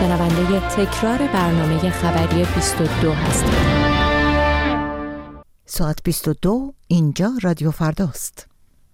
شنونده تکرار برنامه خبری 22 هستید. ساعت 22 اینجا رادیو فرداست.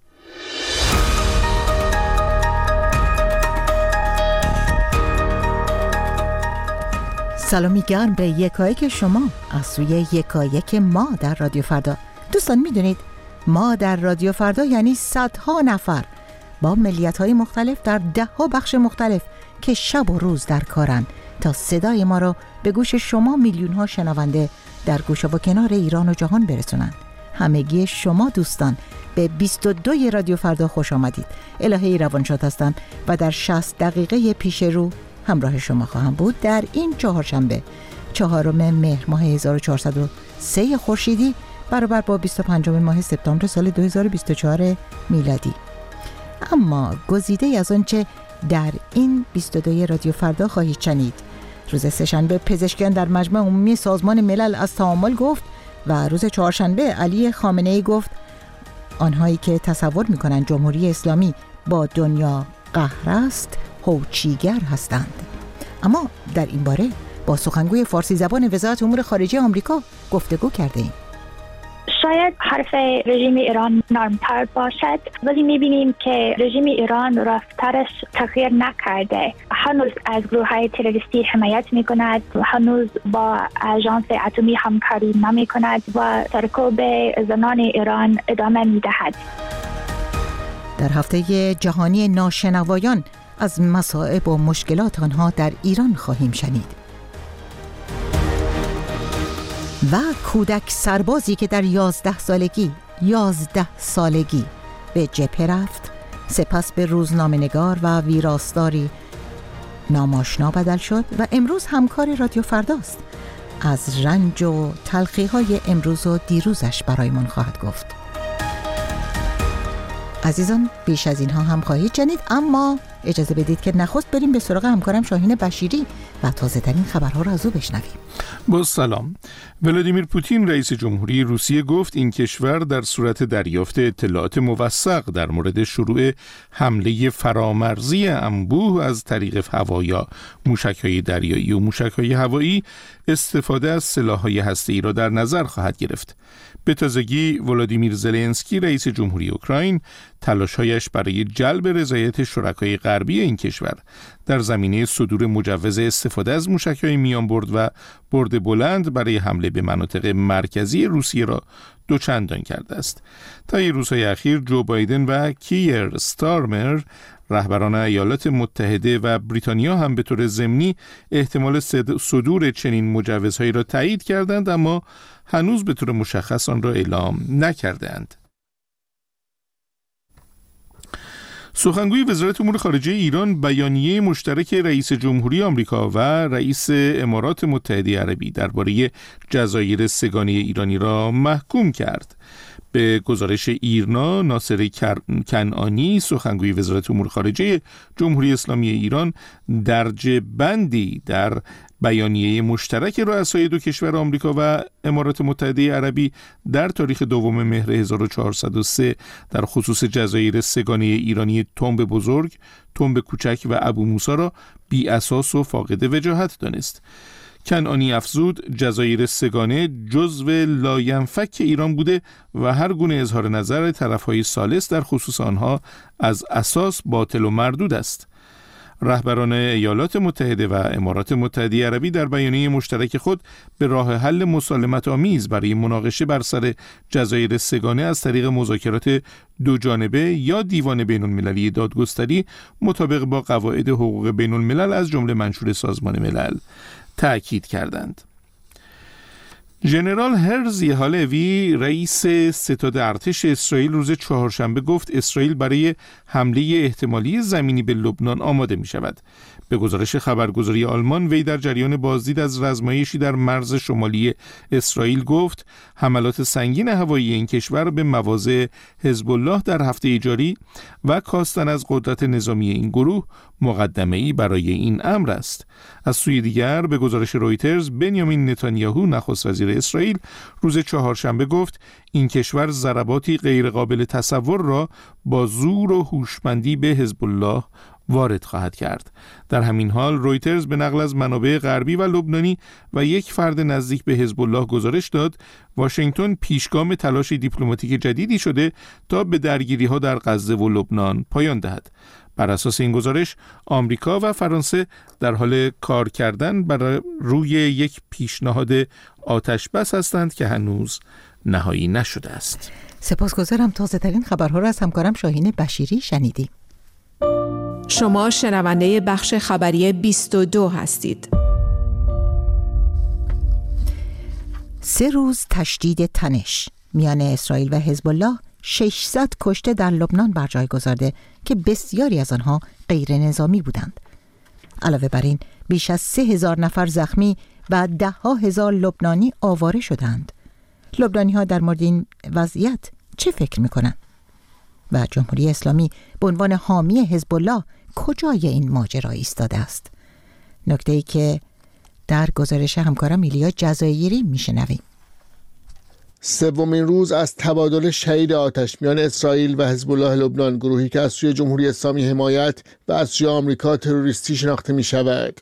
سلامی گرم به یکایک شما از سوی یکایک ما در رادیو فردا. دوستان میدونید ما در رادیو فردا یعنی صدها نفر با ملیت‌های مختلف در ده‌ها بخش مختلف که شب و روز در کارن تا صدای ما را به گوش شما میلیون‌ها شنونده در گوشه و کنار ایران و جهان برسونن. همگی شما دوستان به 22 رادیو فردا خوش آمدید. الهه روانشاد هستم و در 60 دقیقه پیش رو همراه شما خواهم بود در این چهارشنبه 4 مهر ماه 1403 خورشیدی برابر با 25 ماه سپتامبر سال 2024 میلادی. اما گزیده از آنچه در این 22 رادیو فردا خواهید شنید: روز سه‌شنبه پزشکان در مجمع عمومی سازمان ملل از تعامل گفت و روز چهارشنبه علی خامنه‌ای گفت آنهایی که تصور می‌کنند جمهوری اسلامی با دنیا قهر است هوچیگر هستند. اما در این باره با سخنگوی فارسی زبان وزارت امور خارجه آمریکا گفتگو کردیم. شاید حرف رژیم ایران نرمتر باشد، ولی میبینیم که رژیم ایران رفتارش تغییر نکرده. هنوز از گروه‌های تروریستی حمایت میکند، هنوز با آژانس اتمی همکاری نمیکند و سرکوب زنان ایران ادامه میدهد. در هفته جهانی ناشنوایان از مصائب و مشکلات آنها در ایران خواهیم شنید. و کودک سربازی که در 11 سالگی به جبهه رفت، سپس به روزنامه‌نگار و ویراستاری ناماشنا بدل شد و امروز همکار رادیو فرداست. از رنج و تلخی‌های امروز و دیروزش برایمان خواهد گفت. عزیزان بیش از اینها هم خواهید شنید، اما اجازه بدید که نخست بریم به سراغ همکارم شاهین بشیری و تازه ترین خبرها را از او بشنویم. با سلام. ولادیمیر پوتین رئیس جمهوری روسیه گفت این کشور در صورت دریافت اطلاعات موثق در مورد شروع حمله فرامرزی انبوه از طریق هوا یا موشک‌های دریایی و موشک‌های هوایی استفاده از سلاح‌های هسته‌ای را در نظر خواهد گرفت. به تازگی ولادیمیر زلنسکی رئیس جمهوری اوکراین تلاش‌هایش برای جلب رضایت شرکای غربی این کشور در زمینه صدور مجوز استفاده از موشک‌های میانبرد و برد بلند برای حمله به مناطق مرکزی روسیه را دوچندان کرده است. طی روزهای اخیر جو بایدن و کیر ستارمر رهبران ایالات متحده و بریتانیا هم به طور ضمنی احتمال صدور چنین مجوزهایی را تایید کردند، اما هنوز به طور مشخص آن را اعلام نکردند. سخنگوی وزارت امور خارجه ایران بیانیه مشترک رئیس جمهوری آمریکا و رئیس امارات متحده عربی درباره جزایر سه‌گانه ایرانی را محکوم کرد. به گزارش ایرنا، ناصر کنعانی سخنگوی وزارت امور خارجه جمهوری اسلامی ایران درجه بندی در بیانیه مشترک رؤسای دو کشور آمریکا و امارات متحده عربی در تاریخ 2 مهر 1403 در خصوص جزایر سه‌گانه ایرانی تنب بزرگ، تنب کوچک و ابو موسی را بی اساس و فاقد وجاهت دانست. کنعانی افزود جزایر سه‌گانه جزو لاینفک ایران بوده و هر گونه اظهار نظر طرف‌های ثالث در خصوص آنها از اساس باطل و مردود است. رهبران ایالات متحده و امارات متحده عربی در بیانیه مشترک خود به راه حل مسالمت آمیز برای مناقشه بر سر جزایر سه‌گانه از طریق مذاکرات دو جانبه یا دیوان بین المللی دادگستری مطابق با قواعد حقوق بین الملل از جمله منشور سازمان ملل تأکید کردند. ژنرال هرزی هالوی رئیس ستاد ارتش اسرائیل روز چهارشنبه گفت اسرائیل برای حمله احتمالی زمینی به لبنان آماده می شود. به گزارش خبرگزاری آلمان وی در جریان بازدید از رزمایشی در مرز شمالی اسرائیل گفت حملات سنگین هوایی این کشور به مواضع حزب الله در هفته جاری و کاستن از قدرت نظامی این گروه مقدمه‌ای برای این امر است. از سوی دیگر به گزارش رویترز بنیامین نتانیاهو نخست وزیر اسرائیل روز چهارشنبه گفت این کشور ضرباتی غیرقابل تصور را با زور و هوشمندی به حزب الله وارد خواهد کرد. در همین حال رویترز به نقل از منابع غربی و لبنانی و یک فرد نزدیک به حزب الله گزارش داد واشنگتن پیشگام تلاش دیپلماتیک جدیدی شده تا به درگیری‌ها در غزه و لبنان پایان دهد. بر اساس این گزارش آمریکا و فرانسه در حال کار کردن بر روی یک پیشنهاد آتش بس هستند که هنوز نهایی نشده است. سپاسگزارم. تازه ترین خبرها را از همکارم شاهین بشیری شنیدیم. شما شنونده بخش خبری 22 هستید. 3 روز تشدید تنش میان اسرائیل و حزب الله 600 کشته در لبنان بر جای گذارده که بسیاری از آنها غیر نظامی بودند. علاوه بر این بیش از 3000 نفر زخمی و 10,000 لبنانی آواره شدند. لبنانی ها در مورد این وضعیت چه فکر میکنند؟ و جمهوری اسلامی به عنوان حامی حزب الله کجای این ماجرا ایستاده است؟ نکته‌ای که در گزارش همکارم ایلیا جزایری میشنویم. سومین روز از تبادل شدید آتش میان اسرائیل و حزب الله لبنان، گروهی که از سوی جمهوری اسلامی حمایت و از سوی آمریکا تروریستی شناخته می شود.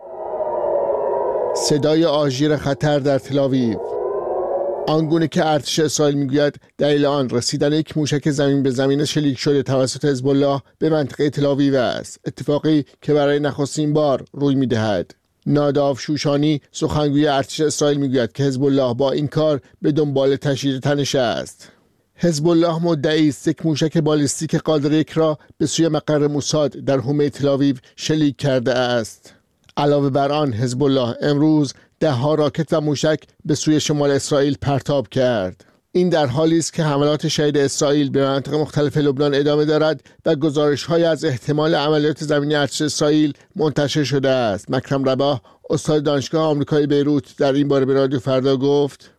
صدای آژیر خطر در تل‌آویو، آنگونه که ارتش اسرائیل میگوید دلیل آن رسیدن یک موشک زمین به زمین شلیک شده توسط حزب الله به منطقه تل‌آویو است، اتفاقی که برای نخستین بار روی میدهد. ناداو شوشانی سخنگوی ارتش اسرائیل میگوید که حزب الله با این کار به دنبال تشدید تنش است. حزب الله مدعی است یک موشک بالیستیک قادر 1 را به سوی مقر موساد در حومه تل‌آویو شلیک کرده است. علاوه بر آن حزب الله امروز 10 راکت و موشک به سوی شمال اسرائیل پرتاب کرد. این در حالی است که حملات شدید اسرائیل به مناطق مختلف لبنان ادامه دارد و گزارش‌های از احتمال عملیات زمینی ارتش اسرائیل منتشر شده است. مکرم رباح، استاد دانشگاه آمریکایی بیروت، در این باره به رادیو فردا گفت: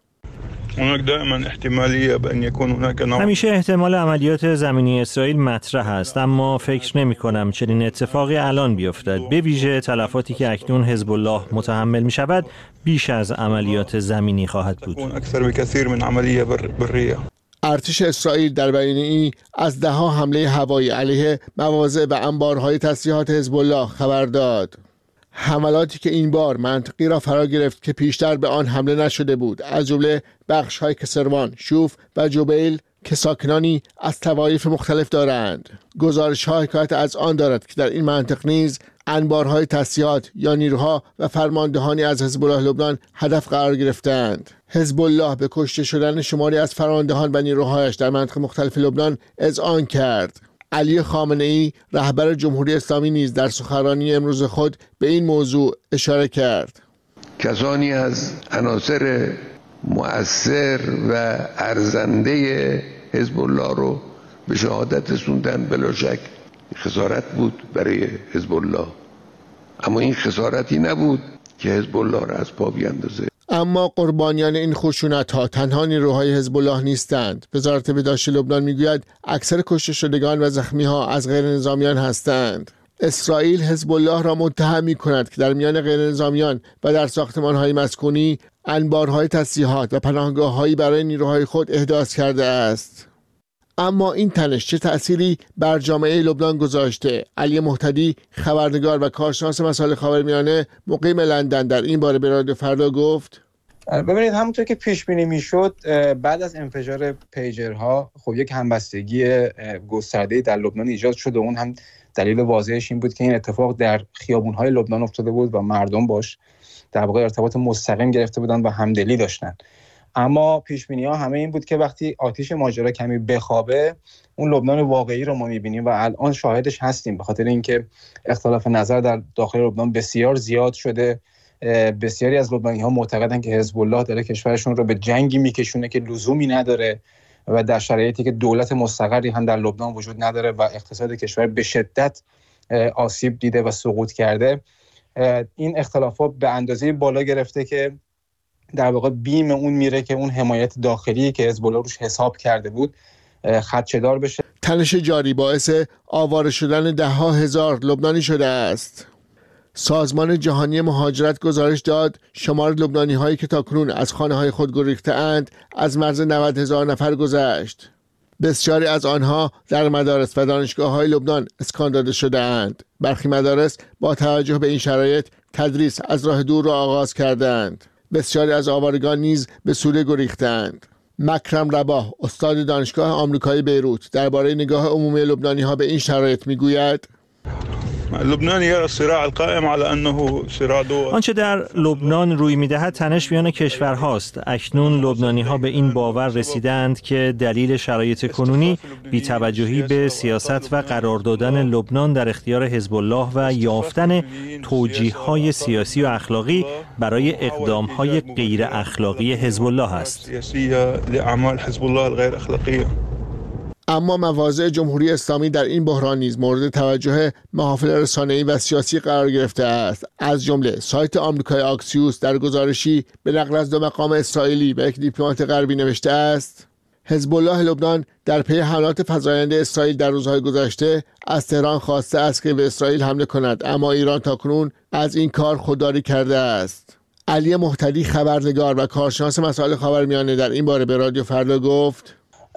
همیشه احتمال عملیات زمینی اسرائیل مطرح است، اما فکر نمی کنم چنین اتفاقی الان بیفتد. به ویژه تلفاتی که اکنون حزب الله متحمل می شود بیش از عملیات زمینی خواهد بود. ارتش اسرائیل در بیانیه‌ای از 10 حمله هوایی علیه مواضع و انبارهای تسلیحات حزب الله خبر داد. حملاتی که این بار منطقی را فرا گرفت که پیشتر به آن حمله نشده بود، از جمله بخش‌های کسروان، شوف و جبیل که ساکنانی از طوایف مختلف دارند. گزارش‌ها حکایت از آن دارد که در این منطقه نیز انبارهای تسلیحات یا نیروها و فرماندهانی از حزب الله لبنان هدف قرار گرفتند. حزب الله به کشته شدن شماری از فرماندهان و نیروهایش در مناطق مختلف لبنان اذعان کرد. علی خامنه‌ای رهبر جمهوری اسلامی نیز در سخنرانی امروز خود به این موضوع اشاره کرد. کسانی از عناصر مؤثر و ارزنده حزب الله رو به شهادت رسوندن، بلا شک خسارت بود برای حزب الله، اما این خسارتی نبود که حزب الله را از پا بیاندازه. اما قربانیان این خشونت‌ها تنها نیروهای حزب الله نیستند. وزارت بهداشت لبنان میگوید اکثر کشته شدگان و زخمی‌ها از غیر نظامیان هستند. اسرائیل حزب الله را متهم می‌کند که در میان غیر نظامیان و در ساختمان‌های مسکونی انبارهای تسلیحات و پناهگاه‌هایی برای نیروهای خود احداث کرده است. اما این تنش چه تأثیری بر جامعه لبنان گذاشته؟ علی مهتدی، خبرنگار و کارشناس مسائل خاورمیانه مقیم لندن، در این باره به رادیو فردا گفت: ببینید، همونطور که پیش بینی میشد بعد از انفجار پیجرها خب یک همبستگی گسترده‌ای در لبنان ایجاد شد و اون هم دلیل واضحش این بود که این اتفاق در خیابون‌های لبنان افتاده بود و مردم باش در واقع ارتباط مستقیم گرفته بودن و همدلی داشتن. اما پیش‌بینی‌ها همه این بود که وقتی آتش ماجرا کمی بخوابه اون لبنان واقعی رو ما می‌بینیم و الان شاهدش هستیم، به خاطر اینکه اختلاف نظر در داخل لبنان بسیار زیاد شده. بسیاری از لبنانی‌ها معتقدن که حزب الله داره کشورشون رو به جنگی میکشونه که لزومی نداره و در شرایطی که دولت مستقری هم در لبنان وجود نداره و اقتصاد کشور به شدت آسیب دیده و سقوط کرده. این اختلافات به اندازه بالا گرفته که در واقع بیم اون میره که اون حمایت داخلی که حزب الله روش حساب کرده بود خدشه‌دار بشه. تنش جاری باعث آواره شدن 10,000 لبنانی شده است. سازمان جهانی مهاجرت گزارش داد شمار لبنانی هایی که تاکنون از خانه های خود گریخته اند از مرز 90,000 نفر گذشت. بسیاری از آنها در مدارس و دانشگاه‌های لبنان اسکان داده شده‌اند. برخی مدارس با توجه به این شرایط تدریس از راه دور را آغاز کردند. بسیاری از آوارگان نیز به سوریه گریختند. مکرم رباح، استاد دانشگاه آمریکایی بیروت، درباره نگاه عمومی لبنانی‌ها به این شرایط می‌گوید: آنچه در لبنان روی می‌دهد تنش میان کشورهاست. اکنون لبنانی‌ها به این باور رسیدند که دلیل شرایط کنونی بی‌توجهی به سیاست و قرار دادن لبنان در اختیار حزب الله و یافتن توجیه‌های سیاسی و اخلاقی برای اقدام‌های غیر اخلاقی حزب الله است. اما مواضع جمهوری اسلامی در این بحران نیز مورد توجه محافل رسانه‌ای و سیاسی قرار گرفته است. از جمله سایت آمریکای آکسیوس در گزارشی به نقل از 2 مقام اسرائیلی و 1 دیپلمات غربی نوشته است: حزب الله لبنان در پی حملات فزاینده اسرائیل در روزهای گذشته از تهران خواسته است که به اسرائیل حمله کند، اما ایران تاکنون از این کار خودداری کرده است. علی مهتدی، خبرنگار و کارشناس مسائل خاورمیانه، در این باره به رادیو فردا گفت: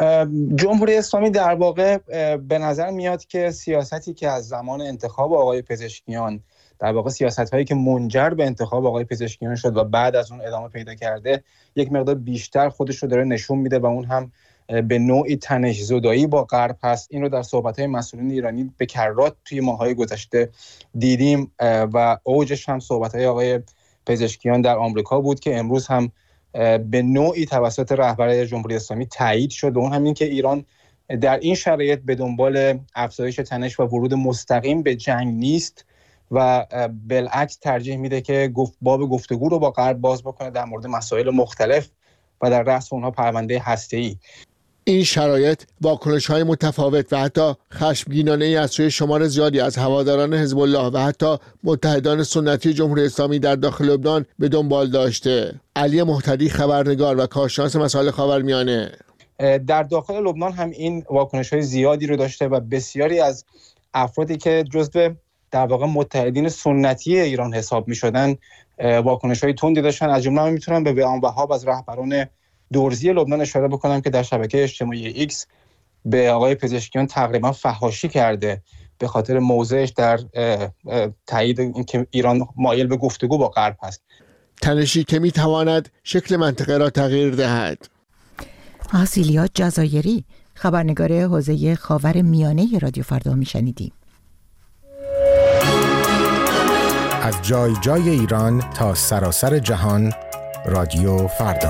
جمهوری اسلامی در واقع به نظر میاد که سیاستی که از زمان انتخاب آقای پزشکیان، در واقع سیاست‌هایی که منجر به انتخاب آقای پزشکیان شد و بعد از اون ادامه پیدا کرده، یک مقدار بیشتر خودش رو داره نشون میده و اون هم به نوعی تنش‌زدایی با غرب هست. این رو در صحبت‌های مسئولین ایرانی به کرات توی ماه‌های گذشته دیدیم و اوجش هم صحبت‌های آقای پزشکیان در آمریکا بود که امروز هم به نوعی توسط رهبر جمهوری اسلامی تایید شد و اون همین که ایران در این شرایط به دنبال افزایش تنش و ورود مستقیم به جنگ نیست و بالعکس ترجیح میده که باب گفتگو رو با غرب باز بکنه در مورد مسائل مختلف و در رأس اونها پرونده هسته‌ای. این شرایط واکنش‌های متفاوت و حتی خشمگینانه‌ای از سوی شمار زیادی از هواداران حزب الله و حتی متحدان سنتی جمهوری اسلامی در داخل لبنان به دنبال داشته. علی مهتدی، خبرنگار و کارشناس مسائل خاورمیانه: در داخل لبنان هم این واکنش‌های زیادی رو داشته و بسیاری از افرادی که جزو در واقع متحدین سنتی ایران حساب می‌شدن واکنش‌های تندی داشتن. از جمله می‌تونم به وئام وهاب از رهبران دورزی لبنان اشاره بکنم که در شبکه اجتماعی ایکس به آقای پزشکیان تقریبا فحاشی کرده به خاطر موضعش در تایید اینکه ایران مایل به گفتگو با غرب است. تنشی که میتواند شکل منطقه را تغییر دهد. آسیلیا جزایری، خبرنگار حوزه خاور میانه رادیو فردا میشنیدیم. از جای جای ایران تا سراسر جهان، رادیو فردا.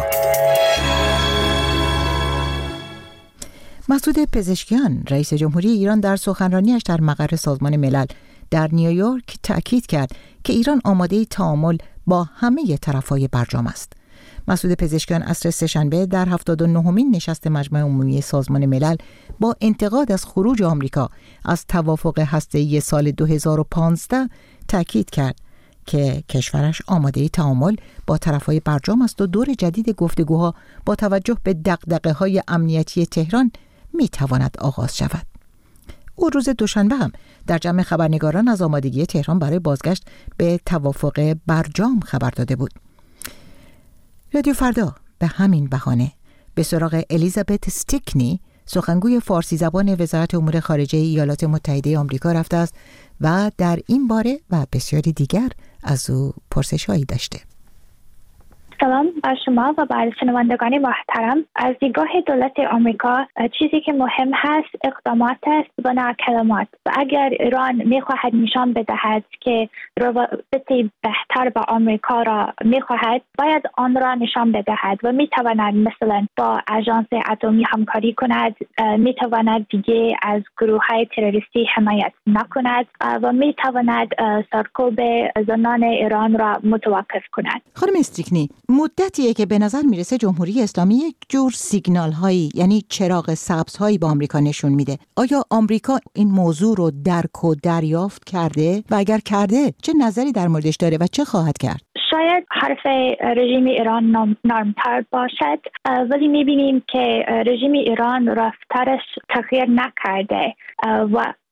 مسعود پزشکیان، رئیس جمهوری ایران، در سخنرانیش در مقر سازمان ملل در نیویورک تأکید کرد که ایران آماده تعامل با همه طرف‌های برجام است. مسعود پزشکیان عصر سه‌شنبه در 79مین نشست مجمع عمومی سازمان ملل با انتقاد از خروج آمریکا از توافق هسته‌ای سال 2015 تأکید کرد که کشورش آماده تعامل با طرف‌های برجام است و دور جدید گفتگوها با توجه به دغدغه‌های امنیتی تهران می‌تواند آغاز شود. او روز دوشنبه هم در جمع خبرنگاران از آمادگی تهران برای بازگشت به توافق برجام خبر داده بود. رادیو فردا به همین بهانه به سراغ الیزابت استیکنی، سخنگوی فارسی زبان وزارت امور خارجه ایالات متحده آمریکا رفته است و در این باره و بسیاری دیگر از او پرسش‌هایی داشته. سلام بر شما و بر شنوندگان محترم. از دیدگاه دولت آمریکا چیزی که مهم هست اقدامات است و نه کلمات. و اگر ایران می‌خواهد نشان بدهد که روابط بهتر با آمریکا را می‌خواهد، باید آن را نشان بدهد و می‌تواند مثلا با آژانس اتمی همکاری کند، می‌تواند دیگه از گروه‌های تروریستی حمایت نکند و می‌تواند سرکوب زنان ایران را متوقف کند. خانم استیکنی، مدتیه که به نظر میرسه جمهوری اسلامی یک جور سیگنال هایی، یعنی چراغ سبز هایی با آمریکا نشون میده. آیا آمریکا این موضوع رو درک و دریافت کرده و اگر کرده چه نظری در موردش داره و چه خواهد کرد؟ شاید حرف رژیم ایران نرمتر باشد، ولی میبینیم که رژیم ایران رفتارش تغییر نکرده و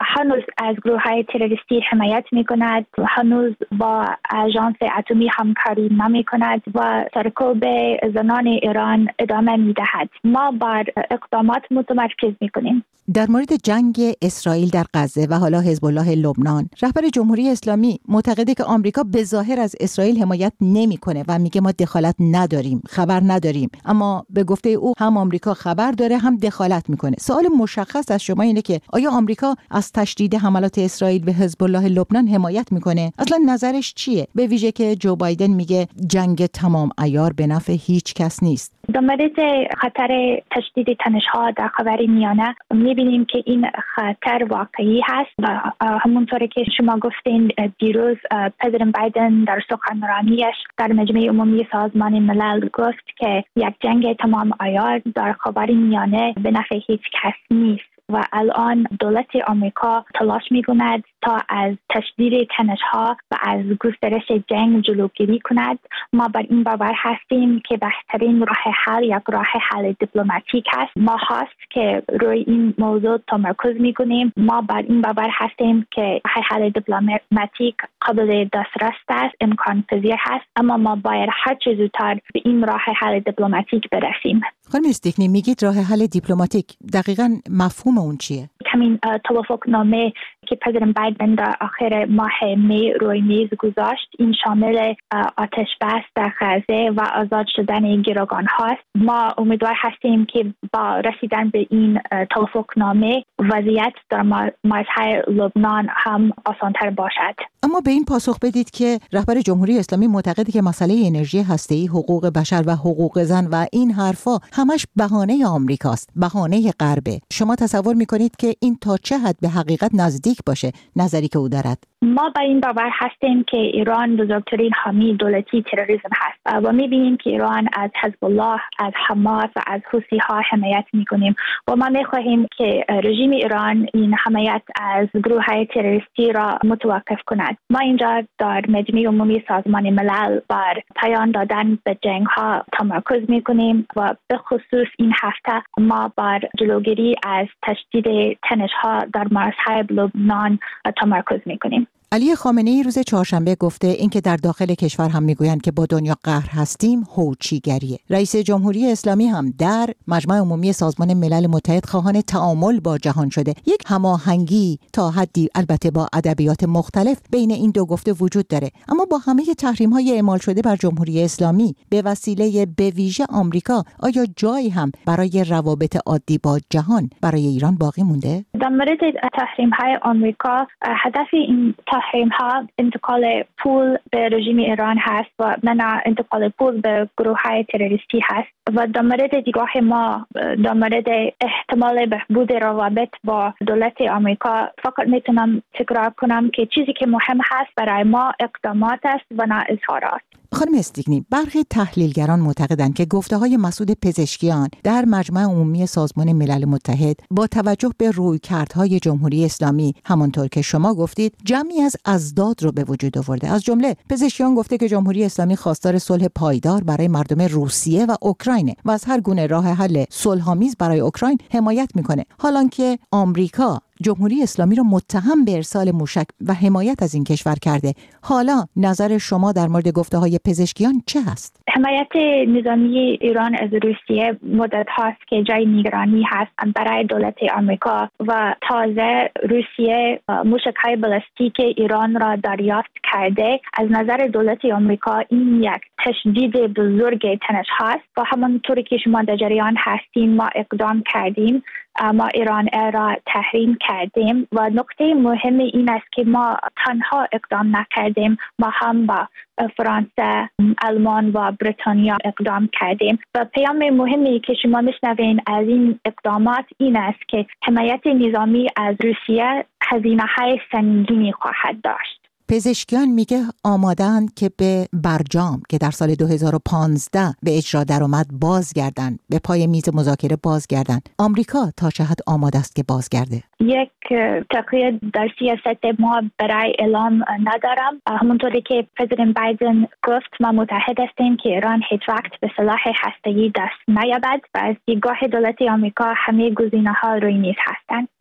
هنوز از گروه‌های تروریستی حمایت می‌کند، هنوز با آژانس اتمی همکاری نمی‌کند و سرکوب زنان ایران ادامه می‌دهد. ما بر اقدامات متمرکز می‌کنیم. در مورد جنگ اسرائیل در غزه و حالا حزب الله لبنان، رهبر جمهوری اسلامی معتقده که آمریکا به ظاهر از اسرائیل حمایت نمی‌کنه و میگه ما دخالت نداریم، خبر نداریم، اما به گفته او هم آمریکا خبر داره هم دخالت می‌کنه. سوال مشخص از شما اینه که آیا آمریکا از تشدید حملات اسرائیل به حزب الله لبنان حمایت می‌کنه؟ اصلا نظرش چیه؟ به ویژه که جو بایدن میگه جنگ تمام عیار به نفع هیچ کس نیست. در مورد خطر تشدید تنش‌ها در خاورمیانه می‌بینیم که این خطر واقعی هست و همونطوری که شما گفتین دیروز پرزیدنت بایدن در سخنرانیش در مجمع عمومی سازمان ملل گفت که یک جنگ تمام عیار در خاورمیانه به نفع هیچ کس نیست و الان دولت آمریکا تلاش می‌کند تا از تشدید تنش‌ها و از گسترش جنگ جلوگیری کند. ما بر این باور هستیم که بهترین راه حل یک راه حل دیپلماتیک است. ما هست که روی این موضوع تمرکز می‌کنیم. ما بر این باور هستیم که راه حل دیپلماتیک قابل دسترس است، امکان پذیر هست، اما ما باید هر چه زودتر به این راه حل دیپلماتیک برسیم. خانم استیکنی، میگید راه حل دیپلماتیک، دقیقاً مفهوم اون چیه؟ همین توافقنامه که پرزیدنت بایدن در آخر ماه می روی میز گذاشت، این شامل آتش بس در غزه و آزاد شدن گروگان هاست. ما امیدوار هستیم که با رسیدن به این توافقنامه وضعیت در مرزهای لبنان هم آسانتر باشد. اما به این پاسخ بدید که رهبر جمهوری اسلامی معتقده که مسئله انرژی هسته‌ای، حقوق بشر و حقوق زن و این حرفا همش بهانه آمریکاست، بهانه غربه. شما تصور می‌کنید که این تا چه حد به حقیقت نزدیک باشه، نظری که او دارد؟ ما با این باور هستیم که ایران بزرگترین حامی دولتی تروریسم هست و می‌بینیم که ایران از حزب الله، از حماس و از حوثی‌ها حمایت می‌کنیم و ما می‌خواهیم که رژیم ایران این حمایت از گروه‌های تروریستی را متوقف کند. ما اینجا در مجمع عمومی سازمان ملل بر پایان دادن به جنگ‌ها تمرکز می‌کنیم و به خصوص این هفته ما بر جلوگیری از تشدید تنش‌ها در مرزهای لبنان تمرکز می‌کنیم. علی خامنه‌ای روز چهارشنبه گفته اینکه در داخل کشور هم میگویند که با دنیا قهر هستیم هوچیگریه. رئیس جمهوری اسلامی هم در مجمع عمومی سازمان ملل متحد خواهان تعامل با جهان شده. یک هماهنگی تا حدی البته با ادبیات مختلف بین این دو گفته وجود داره، اما با همه تحریم‌های اعمال شده بر جمهوری اسلامی به وسیله به ویژه آمریکا، آیا جایی هم برای روابط عادی با جهان برای ایران باقی مونده؟ در مورد تحریم‌های آمریکا، هدف این تحریم‌ها انتقال پول به رژیم ایران هست و منع انتقال پول به گروه‌های تروریستی هست و در مورد دیدگاه ما در مورد احتمال بهبود روابط با دولت آمریکا فقط میتونم تکرار کنم که چیزی که مهم هست برای ما اقدامات است و نه اظهارات. خانم استیکنی، برخی تحلیلگران معتقدند که گفته‌های مسعود پزشکیان در مجمع عمومی سازمان ملل متحد با توجه به رویکردهای جمهوری اسلامی همانطور که شما گفتید جمعی از اضداد رو به وجود آورده. از جمله پزشکیان گفته که جمهوری اسلامی خواستار صلح پایدار برای مردم روسیه و اوکراین و از هر گونه راه حل صلح‌آمیز برای اوکراین حمایت میکنه، حالانکه آمریکا جمهوری اسلامی رو متهم به ارسال موشک و حمایت از این کشور کرده. حالا نظر شما در مورد گفته‌های پزشکیان چه هست؟ حمایت نظامی ایران از روسیه مدت هاست که جای نگرانی هست برای دولت آمریکا و تازه روسیه موشک‌های بالستیک ایران را دریافت کرده. از نظر دولت آمریکا این یک تشدید بزرگ تنش هست و همانطوری که شما در جریان هستین ما اقدام کردیم، ما ایران را تحریم کردیم و نکته مهم این است که ما تنها اقدام نکردیم، ما هم با فرانسه، آلمان و بریتانیا اقدام کردیم و پیام مهمی که شما میشنوین از این اقدامات این است که حمایت نظامی از روسیه هزینه‌های سنگینی خواهد داشت. پزشکیان میگه آمادن که به برجام که در سال 2015 به اجرا درآمد بازگردن، به پای میز مذاکره بازگردن. آمریکا تا چه حد آماده است که بازگرده؟ یک تغییر در سیاست ما برای اعلام ندارم. همونطوری که پرزیدنت بایدن گفت ما متحد هستیم که ایران هیچ وقت به سلاح هسته‌ای دست نیابد و از دیدگاه دولت آمریکا همه گزینه‌ها روی میز هستند.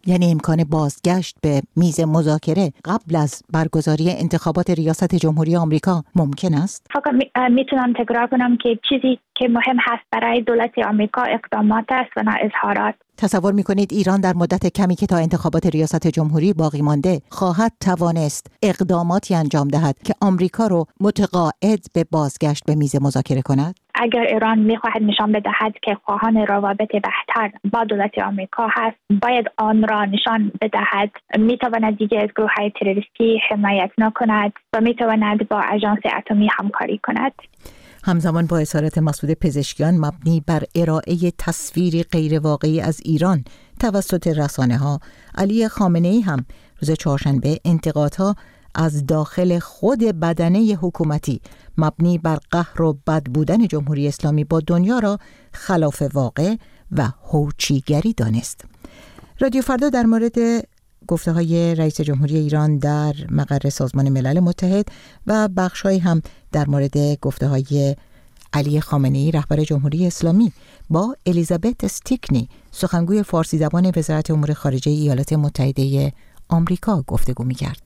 یعنی امکان بازگشت به میز مذاکره قبل از برگزاری انتخابات ریاست جمهوری آمریکا ممکن است؟ فقط میتونم تکرار کنم که چیزی که مهم هست برای دولت آمریکا اقدامات است و نه اظهارات. تصور میکنید ایران در مدت کمی که تا انتخابات ریاست جمهوری باقی مانده خواهد توانست اقداماتی انجام دهد که آمریکا رو متقاعد به بازگشت به میز مذاکره کند؟ اگر ایران میخواهد نشان بدهد که خواهان روابط بهتر با دولت آمریکا هست، باید آن را نشان بدهد. میتواند دیگه از گروه‌های تروریستی حمایت نکند و میتواند با آژانس اتمی همکاری کند. همزمان با اظهارات مسعود پزشکیان مبنی بر ارائه تصویری غیر واقعی از ایران توسط رسانه‌ها، علی خامنه‌ای هم روز چهارشنبه انتقادها از داخل خود بدنه حکومتی مبنی بر قهر و بد بودن جمهوری اسلامی با دنیا را خلاف واقع و هوچیگری دانست. رادیو فردا در مورد گفته‌های رئیس جمهوری ایران در مقر سازمان ملل متحد و بخش‌هایی هم در مورد گفته‌های علی خامنه‌ای رهبر جمهوری اسلامی با الیزابت استیکنی سخنگوی فارسی زبان وزارت امور خارجه ایالات متحده آمریکا گفتگو می‌کرد.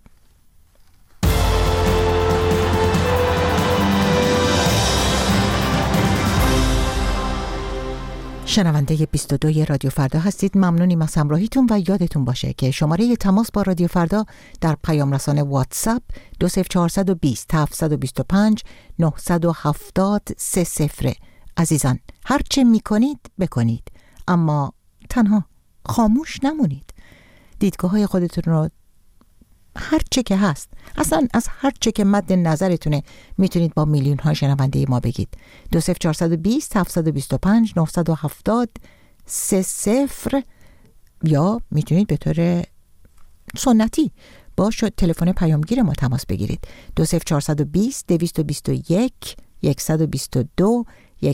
شنونده 22 رادیو فردا هستید. ممنونیم از همراهیتون و یادتون باشه که شماره تماس با رادیو فردا در پیام رسانه واتساپ 20420 725 970 30. عزیزان، هر چه میکنید بکنید، اما تنها خاموش نمونید. دیدگاه‌های خودتون رو هر چه که هست، اصلا از هر چه که مد نظرتونه میتونید با میلیون ها شنونده ما بگید. 20420 725 970 30 یا میتونید به طور سنتی با تلفن پیامگیر ما تماس بگیرید. 20420 221 122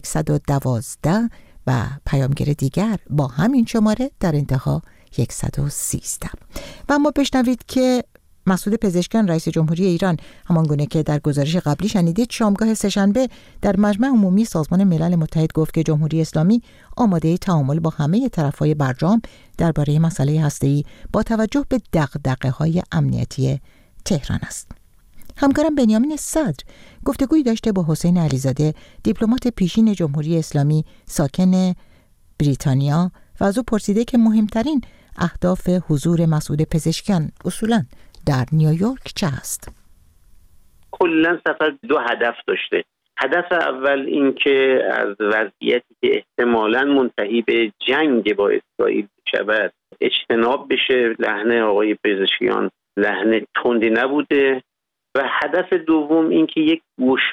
112 و پیامگیر دیگر با همین شماره در انتها 113. و اما بشنوید که مسعود پزشکیان رئیس جمهوری ایران همانگونه که در گزارش قبلی شنیدید شامگاه سه‌شنبه در مجمع عمومی سازمان ملل متحد گفت که جمهوری اسلامی آماده تعامل با همه طرف‌های برجام درباره مسئله هسته‌ای با توجه به دغدغه‌های امنیتی تهران است. همکارم بنیامین صدر گفتگویی داشته با حسین علیزاده، دیپلمات پیشین جمهوری اسلامی ساکن بریتانیا و از او پرسیده که مهمترین اهداف حضور مسعود پزشکیان اصولاً در نیویورک چه است؟ کلاً سفر 2 هدف داشته. هدف اول این که از وضعیتی که احتمالاً منتهی به جنگ با اسرائیل شود اجتناب بشه. لحن آقای پزشکیان لحن تندی نبوده و هدف دوم این که یک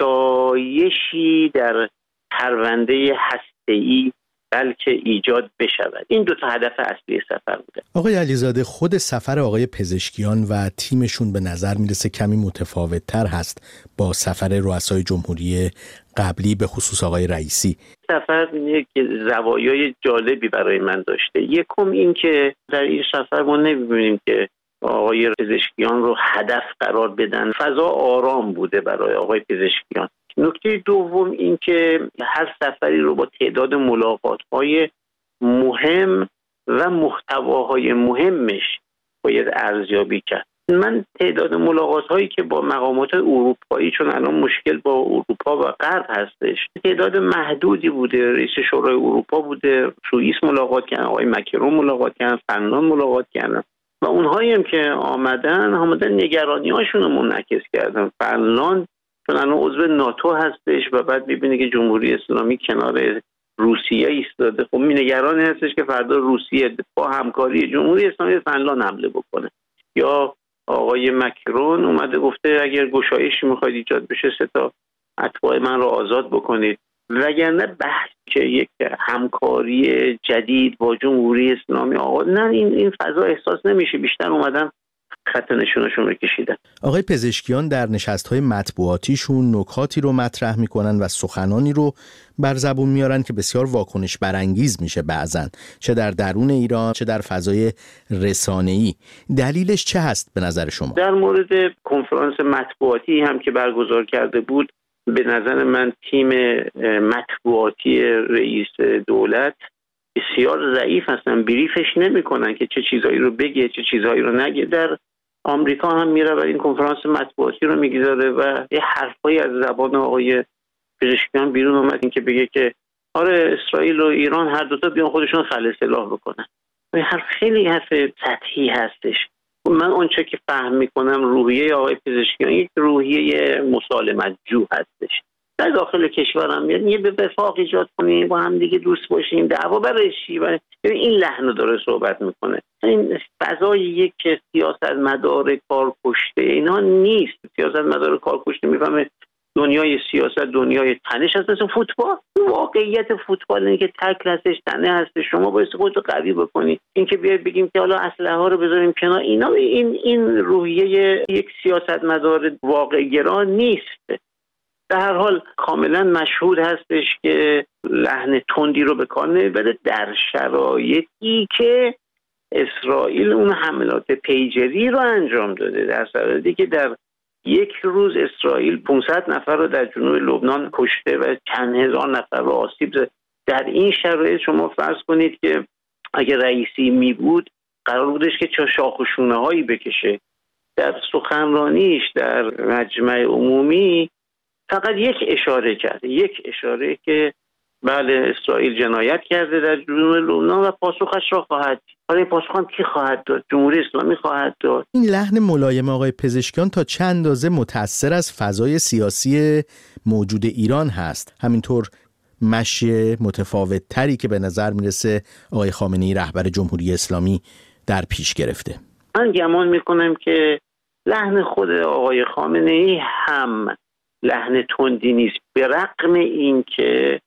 گشایشی در پرونده هسته‌ای بلکه ایجاد بشود. این 2 هدف اصلی سفر بوده. آقای علیزاده، خود سفر آقای پزشکیان و تیمشون به نظر میرسه کمی متفاوت‌تر هست با سفر رؤسای جمهوری قبلی، به خصوص آقای رئیسی. سفر یک زوایای جالبی برای من داشته. یکم این که در این سفر ما نمی‌بینیم که آقای پزشکیان رو هدف قرار بدن. فضا آرام بوده برای آقای پزشکیان. نکته دوم این که هر سفری رو با تعداد ملاقات‌های مهم و محتواهای مهمش باید ارزیابی کرد. من تعداد ملاقات‌هایی که با مقامات اروپایی، چون الان مشکل با اروپا و غرب هستش، تعداد محدودی بوده. رئیس شورای اروپا بوده، سوئیس ملاقات کردن، آقای مکرون ملاقات کردن، فنلاند ملاقات کردن و اونهایی هم که آمدن نگرانی‌هاشون رو منعکس کردن. فنلاند چون الان عضو ناتو هستش و بعد می‌بینه که جمهوری اسلامی کنار روسیه ایستاده، خب نگران هستش که فردا روسیه با همکاری جمهوری اسلامی فنلاند حمله بکنه. یا آقای مکرون اومده گفته اگر گشایشی میخواید ایجاد بشه 3 اتباع من رو آزاد بکنید. وگرنه بحث که یک همکاری جدید با جمهوری اسلامی نه، این فضا احساس نمیشه. بیشتر اومدن خط نشونشون رو کشیدن. آقای پزشکیان در نشست‌های مطبوعاتیشون نکاتی رو مطرح میکنن و سخنانی رو بر زبون میارن که بسیار واکنش برانگیز میشه بعضن، چه در درون ایران چه در فضای رسانه‌ای. دلیلش چه هست به نظر شما؟ در مورد کنفرانس مطبوعاتی هم که برگزار کرده بود، به نظر من تیم مطبوعاتی رئیس دولت بسیار ضعیف هستن، بریفش نمیکنن که چه چیزایی رو بگه چه چیزایی رو نگه. در آمریکا هم میره و این کنفرانس مطبوعاتی رو میگذاره و یه حرفایی از زبان آقای پزشکیان بیرون اومد این که بگه که آره اسرائیل و ایران هر دوتا بیان خودشون خلع سلاح بکنن. این حرف خیلی حرف سطحی هستش. من اونچه که فهم میکنم روحیه آقای پزشکیان یک روحیه مسالمت جو هستش. در داخل کشورم میاد یه به وفاق ایجاد کنیم، با هم دیگه دوست باشیم، دعوا برای چی؟ این لحن رو داره صحبت میکنه. این فضای یک سیاستمدار کارکشته اینا نیست. سیاستمدار کارکشته میفهمه دنیای سیاست دنیای تنش هست، مثل فوتبال. واقعیت فوتبال اینه که تکل هستش، تنه هستش، شما باید خودتو قوی بکنی. این که بیاید بگیم که حالا اسلحه ها رو بذاریم کنار، اینا این روحیه یک سیاستمدار واقع‌گرا نیست. در هر حال کاملا مشهود هستش که لحن تندی رو به کار نمیبره در شرایطی که اسرائیل اون حملات پیجری رو انجام داده، در شرایطی که در یک روز اسرائیل 500 نفر رو در جنوب لبنان کشته و چند هزار نفر رو آسیب زده. در این شرایط شما فرض کنید که اگر رئیسی می بود قرار بودش که چه شاخ و شونه هایی بکشه. در سخنرانیش در مجمع عمومی فقط یک اشاره که بله اسرائیل جنایت کرده در جنوب لبنان و پاسخش را خواهد. حالا این پاسخ هم کی خواهد داد؟ جمهوری اسلامی خواهد داد. این لحن ملایم آقای پزشکیان تا چند اندازه متأثر از فضای سیاسی موجود ایران هست؟ همینطور مشی متفاوت تری که به نظر میرسه آقای خامنه‌ای رهبر جمهوری اسلامی در پیش گرفته. من گمان میکنم که لحن خود آقای خامنه‌ای هم لحن تندی نیست، به رغم این که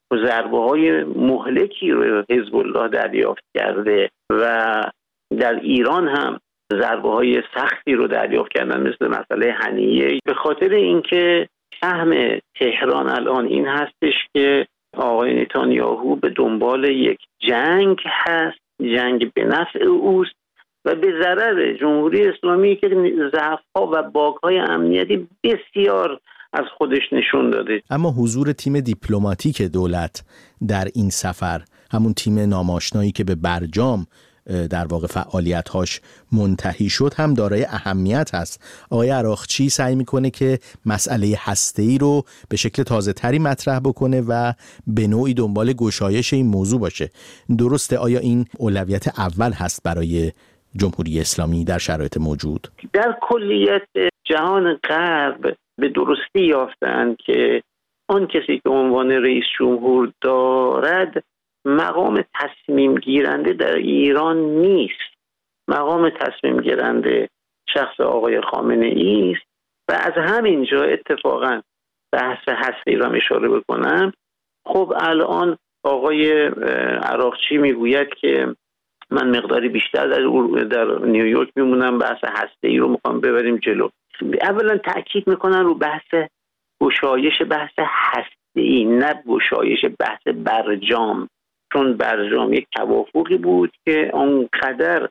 ضربه‌های مهلکی رو حزب الله دریافت کرده و در ایران هم ضربه‌های سختی رو دریافت کردن مثل مسئله هنیه. به خاطر اینکه فهم تهران الان این هستش که آقای نتانیاهو به دنبال یک جنگ هست، جنگ به نفع اوست و به ضرر جمهوری اسلامی که ضعف‌ها و باگ‌های امنیتی بسیار از خودش نشون داده. اما حضور تیم دیپلماتیک دولت در این سفر، همون تیم ناماشنایی که به برجام در واقع فعالیت‌هاش منتهی شد، هم دارای اهمیت هست. آقای عراقچی سعی میکنه که مسئله هسته‌ای رو به شکل تازه‌تری مطرح بکنه و به نوعی دنبال گشایش این موضوع باشه. درسته؟ آیا این اولویت اول هست برای جمهوری اسلامی در شرایط موجود؟ در کلیت جهان غرب به درستی یافتند که آن کسی که عنوان رئیس جمهور دارد مقام تصمیم گیرنده در ایران نیست. مقام تصمیم گیرنده شخص آقای خامنه‌ای است و از همین جا اتفاقا بحث هستی را اشاره بکنم. خب الان آقای عراقچی میگوید که من مقداری بیشتر در نیویورک میمونم، بحث هستی رو میخوام ببریم جلو. اولا تأکید میکنن رو بحث گشایش بحث هستی، نه گشایش بحث برجام، چون برجام یک توافقی بود که آنقدر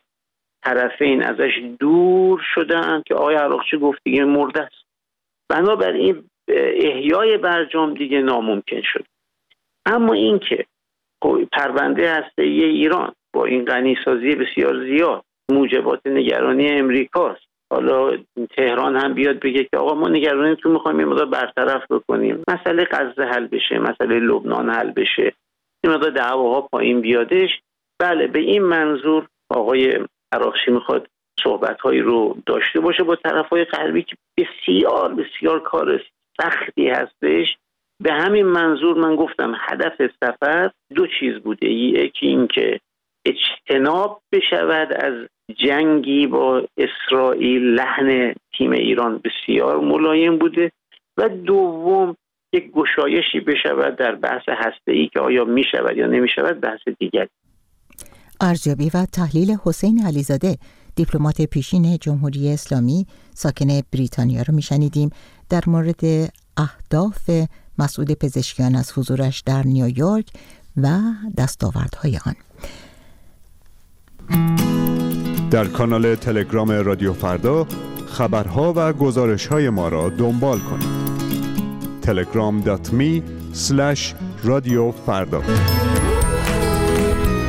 طرفین ازش دور شدن که آقای عراقچی گفت دیگه مرده است. بنابراین احیای برجام دیگه ناممکن شد. اما این که پرونده هسته‌ای ایران با این غنیسازی بسیار زیاد موجبات نگرانی امریکاست، حالا تهران هم بیاد بگه که آقا ما نگرانیتون میخوایم این مقدار برطرف بکنیم، مسئله غزه حل بشه، مسئله لبنان حل بشه، این مقدار دعواها پایین بیادش، بله به این منظور آقای عراقچی میخواد صحبت‌هایی رو داشته باشه با طرف‌های غربی که بسیار بسیار کار سختی هستش. به همین منظور من گفتم هدف سفر دو چیز بوده، یکی این که اجتناب بشود از جنگی با اسرائیل، لحن تیم ایران بسیار ملایم بوده، و دوم یک گشایشی بشود در بحث هسته‌ای که آیا میشود یا نمیشود بحث دیگر. ارزیابی و تحلیل حسین علیزاده، دیپلمات پیشین جمهوری اسلامی ساکن بریتانیا رو میشنیدیم در مورد اهداف مسعود پزشکیان از حضورش در نیویورک و دستاوردهای آن. در کانال تلگرام رادیو فردا خبرها و گزارش‌های ما را دنبال کنید. telegram.me/رادیو فردا.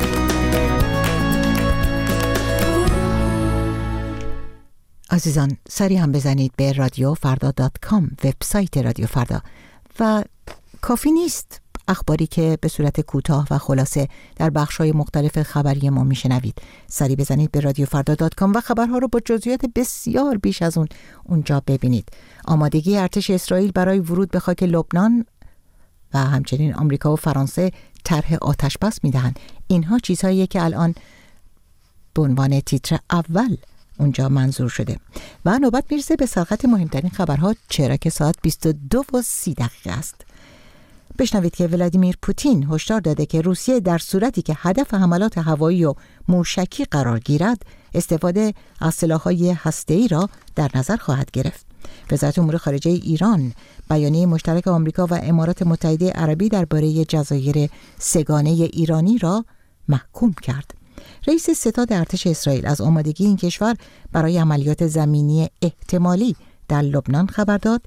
عزیزان سری هم بزنید به radiofrda.com، وبسایت رادیو فردا. و کافی نیست اخباری که به صورت کوتاه و خلاصه در بخش‌های مختلف خبری ما میشنوید. سری بزنید به radiofrda.com و خبرها رو با جزئیات بسیار بیش از اونجا ببینید. آمادگی ارتش اسرائیل برای ورود به خاک لبنان و همچنین آمریکا و فرانسه طرح آتش‌بس میدهند. اینها چیزهایی که الان به عنوان تیتر اول اونجا منظور شده. و نوبت میرسه به سرخط مهمترین خبرها، چرا که ساعت 22:30 است. بشنوید که ولادیمیر پوتین هشدار داده که روسیه در صورتی که هدف حملات هوایی و موشکی قرار گیرد، استفاده از سلاح‌های هسته‌ای را در نظر خواهد گرفت. وزارت امور خارجه ایران بیانیه مشترک آمریکا و امارات متحده عربی درباره جزایر سه‌گانه ایرانی را محکوم کرد. رئیس ستاد ارتش اسرائیل از آمادگی این کشور برای عملیات زمینی احتمالی در لبنان خبر داد.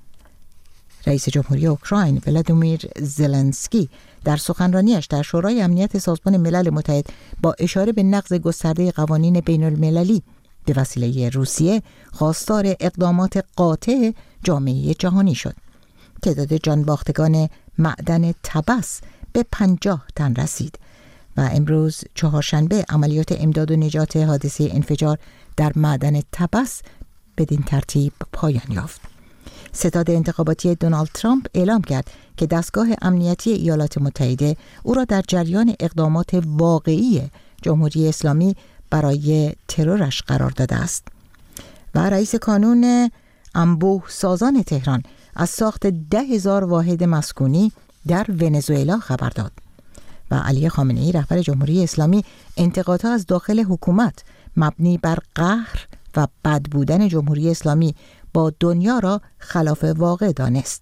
رئیس جمهوری اوکراین ولادیمیر زلنسکی در سخنرانیش در شورای امنیت سازمان ملل متحد با اشاره به نقض گسترده قوانین بین المللی به وسیله روسیه خواستار اقدامات قاطع جامعه جهانی شد. تعداد جانباختگان معدن طبس به 50 تن رسید و امروز چهارشنبه عملیات امداد و نجات حادثه انفجار در معدن طبس بدین ترتیب پایان یافت. ستاد انتخاباتی دونالد ترامپ اعلام کرد که دستگاه امنیتی ایالات متحده او را در جریان اقدامات واقعی جمهوری اسلامی برای ترورش قرار داده است. و رئیس کانون انبوه سازان تهران از ساخت 10,000 واحد مسکونی در ونزوئلا خبر داد. و علی خامنه‌ای رهبر جمهوری اسلامی انتقادها از داخل حکومت مبنی بر قهر و بد بودن جمهوری اسلامی با دنیا را خلاف واقع دانست.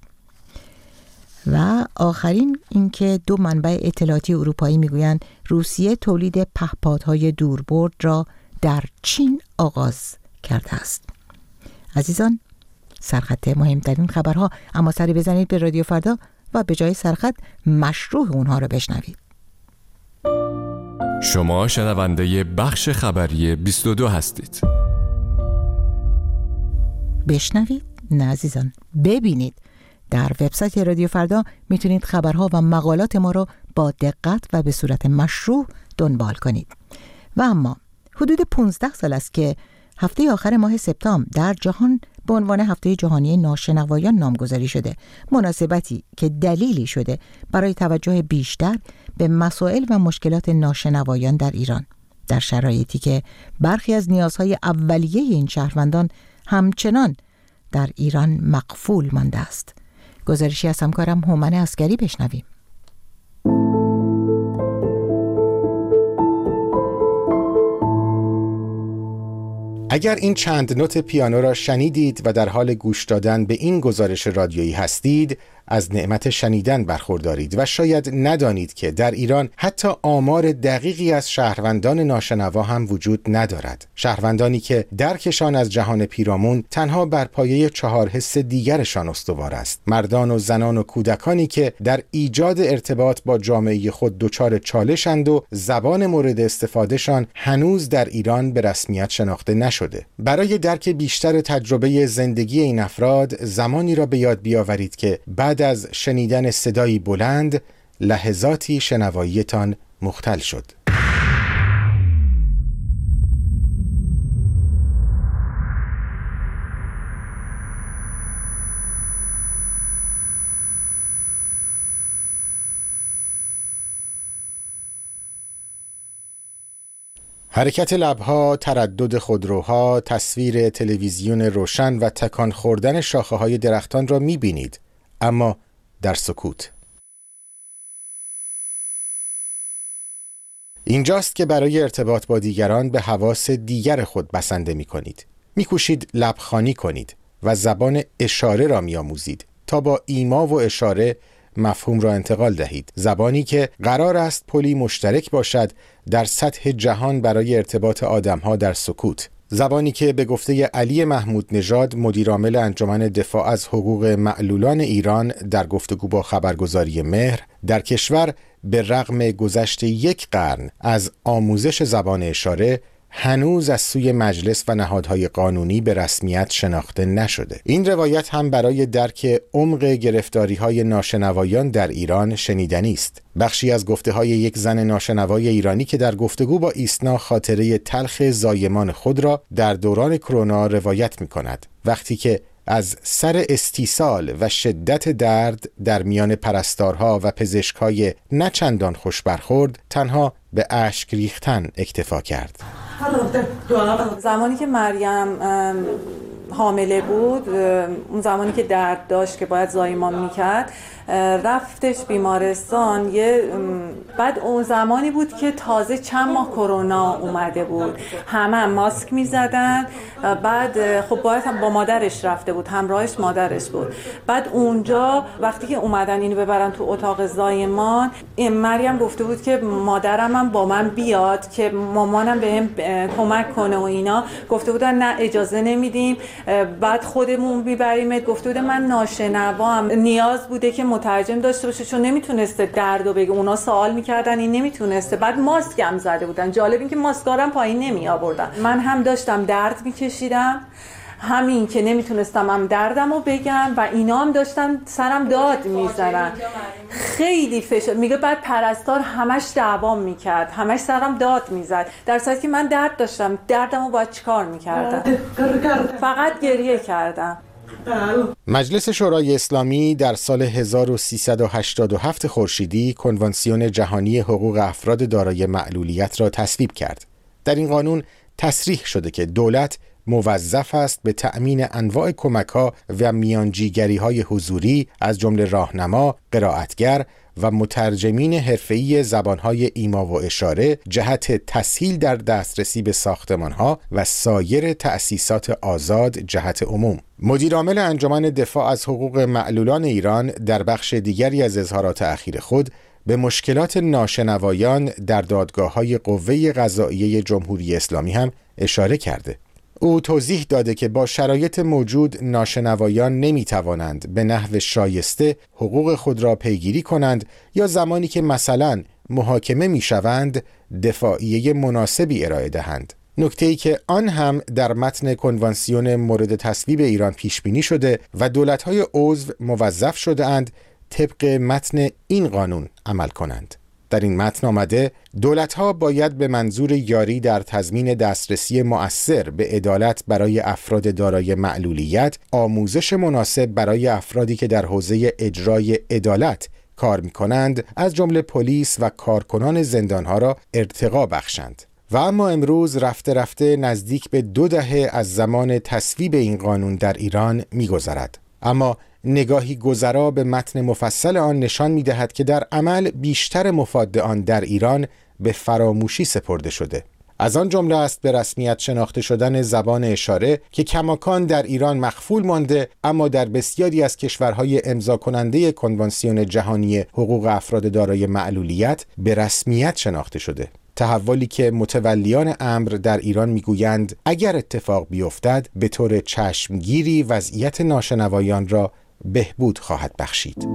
و آخرین اینکه 2 منبع اطلاعاتی اروپایی میگویند روسیه تولید پهپادهای دوربرد را در چین آغاز کرده است. عزیزان سرخط مهمترین خبرها، اما سری بزنید به رادیو فردا و به جای سرخط مشروع اونها رو بشنوید. شما شنونده بخش خبری 22 هستید. بشنوید؟ نه عزیزان، ببینید. در وبسایت رادیو فردا میتونید خبرها و مقالات ما رو با دقت و به صورت مشروع دنبال کنید. و اما حدود 15 سال است که هفته آخر ماه سپتامبر در جهان به عنوان هفته جهانی ناشنوایان نامگذاری شده، مناسبتی که دلیلی شده برای توجه بیشتر به مسائل و مشکلات ناشنوایان در ایران، در شرایطی که برخی از نیازهای اولیه این شهروندان همچنان در ایران مقفول مانده است. گزارشی از همکارم هومن عسکری بشنویم. اگر این چند نوت پیانو را شنیدید و در حال گوش دادن به این گزارش رادیویی هستید، از نعمت شنیدن برخوردارید و شاید ندانید که در ایران حتی آمار دقیقی از شهروندان ناشنوا هم وجود ندارد. شهروندانی که درکشان از جهان پیرامون تنها بر پایه 4 حس دیگرشان استوار است. مردان و زنان و کودکانی که در ایجاد ارتباط با جامعه خود دچار چالشند و زبان مورد استفادهشان هنوز در ایران به رسمیت شناخته نشده. برای درک بیشتر تجربه زندگی این افراد، زمانی را به یاد بیاورید که بعد از شنیدن صدایی بلند لحظاتی شنواییتان مختل شد. حرکت لبها، تردد خودروها، تصویر تلویزیون روشن و تکان خوردن شاخه‌های درختان را می‌بینید، اما در سکوت. اینجاست که برای ارتباط با دیگران به حواس دیگر خود بسنده می‌کنید. می‌کوشید لبخوانی کنید و زبان اشاره را می‌آموزید تا با ایما و اشاره مفهوم را انتقال دهید. زبانی که قرار است پلی مشترک باشد در سطح جهان برای ارتباط آدم‌ها در سکوت. زبانی که به گفته علی محمود نژاد، مدیرعامل انجمن دفاع از حقوق معلولان ایران، در گفتگو با خبرگزاری مهر، در کشور به رغم گذشت 1 قرن از آموزش زبان اشاره هنوز از سوی مجلس و نهادهای قانونی به رسمیت شناخته نشده. این روایت هم برای درک عمق گرفتاری‌های ناشنوایان در ایران شنیدنی است. بخشی از گفته‌های یک زن ناشنوای ایرانی که در گفتگو با ایسنا خاطره تلخ زایمان خود را در دوران کرونا روایت می‌کند. وقتی که از سر استیصال و شدت درد در میان پرستارها و پزشکای نه چندان خوش برخورد تنها به اشک ریختن اکتفا کرد. زمانی که مریم حامله بود، اون زمانی که درد داشت که باید زایمان میکرد، رفتش بیمارستان. بعد اون زمانی بود که تازه چند ماه کرونا اومده بود، همه ماسک میزدن. بعد خب باید هم با مادرش رفته بود، همراهش مادرش بود. بعد اونجا وقتی که اومدن اینو ببرن تو اتاق زایمان، مریم گفته بود که مادرم هم با من بیاد که مامانم بهم کمک کنه و اینا. گفته بودن نه اجازه نمیدیم، بعد خودمون میبریمت. گفته بودن من ناشنوام، نیاز بوده که مترجم داشته باشه چون نمیتونسته دردو بگه. اونا سوال میکردن این نمیتونسته. بعد ماسک هم زده بودن. جالب این که ماسکارم پایین نمی آوردن. من هم داشتم درد میکشیدم، همین که نمیتونستم هم دردمو بگم و اینا هم داشتن سرم داد میزنن. خیلی فشار میگه. بعد پرستار همش دعوام میکرد، همش سرم داد میزد، در صورتی که من درد داشتم. دردمو باید چیکار میکردم؟ فقط گریه کردم. مجلس شورای اسلامی در سال 1387 خورشیدی کنوانسیون جهانی حقوق افراد دارای معلولیت را تصویب کرد. در این قانون تصریح شده که دولت موظف است به تأمین انواع کمک‌ها و میانجیگری‌های حضوری از جمله راهنما، قرائتگر و مترجمین حرفه‌ای زبان‌های ایما و اشاره جهت تسهیل در دسترسی به ساختمان‌ها و سایر تأسیسات آزاد جهت عموم. مدیرعامل انجمن دفاع از حقوق معلولان ایران در بخش دیگری از اظهارات اخیر خود به مشکلات ناشنوایان در دادگاه‌های قوه قضائیه جمهوری اسلامی هم اشاره کرده. او توضیح داده که با شرایط موجود ناشنوایان نمی‌توانند به نحو شایسته حقوق خود را پیگیری کنند یا زمانی که مثلا محاکمه می‌شوند دفاعیه مناسبی ارائه دهند. نکته‌ای که آن هم در متن کنوانسیون مورد تصویب ایران پیش بینی شده و دولت‌های عضو موظف شده‌اند طبق متن این قانون عمل کنند. در این متن آمده دولت‌ها باید به منظور یاری در تضمین دسترسی مؤثر به عدالت برای افراد دارای معلولیت آموزش مناسب برای افرادی که در حوزه اجرای عدالت کار می‌کنند از جمله پلیس و کارکنان زندان‌ها را ارتقا بخشند. و اما امروز رفته رفته نزدیک به 2 دهه از زمان تصویب این قانون در ایران می‌گذرد. اما نگاهی گذرا به متن مفصل آن نشان می‌دهد که در عمل بیشتر مفاد آن در ایران به فراموشی سپرده شده. از آن جمله است به رسمیت شناخته شدن زبان اشاره که کماکان در ایران مخفول مانده اما در بسیاری از کشورهای امضا کننده کنوانسیون جهانی حقوق افراد دارای معلولیت به رسمیت شناخته شده. تحولی که متولیان امر در ایران میگویند اگر اتفاق بیفتد به طور چشمگیری وضعیت ناشنوایان را بهبود خواهد بخشید.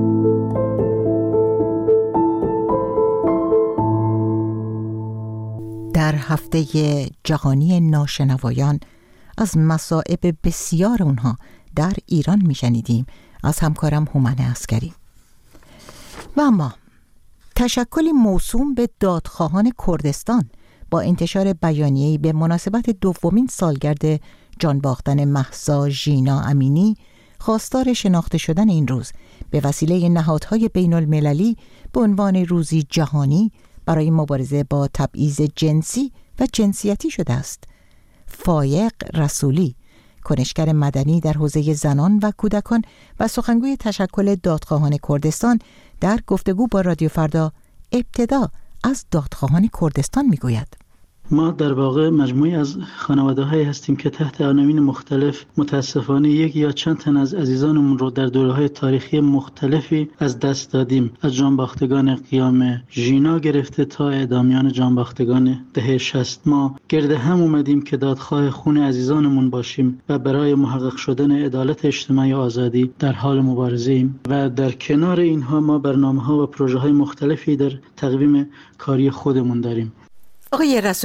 در هفته جهانی ناشنوایان از مصائب بسیار اونها در ایران میشنیدیم از همکارم هومن عسکری. و اما تشکلی موسوم به دادخواهان کردستان با انتشار بیانیه‌ای به مناسبت 2مین سالگرد جان باختن مهسا ژینا امینی خواستار شناخته شدن این روز به وسیله نهادهای بین المللی به عنوان روزی جهانی برای مبارزه با تبعیض جنسی و جنسیتی شده است. فایق رسولی، کنشگر مدنی در حوزه زنان و کودکان و سخنگوی تشکل دادخواهان کردستان، در گفتگو با رادیو فردا ابتدا از دادخواهان کردستان میگوید: ما در واقع مجموعی از خانواده‌هایی هستیم که تحت عناوین مختلف متاسفانه یک یا چند تن از عزیزانمون رو در دوره‌های تاریخی مختلفی از دست دادیم، از جانباختگان قیام ژینا گرفته تا اعدامیان جانباختگان دهه 60. ما گرد هم اومدیم که دادخواه خون عزیزانمون باشیم و برای محقق شدن عدالت اجتماعی و آزادی در حال مبارزه ایم و در کنار اینها ما برنامه‌ها و پروژه‌های مختلفی در تقویم کاری خودمون داریم. آقای رسولی،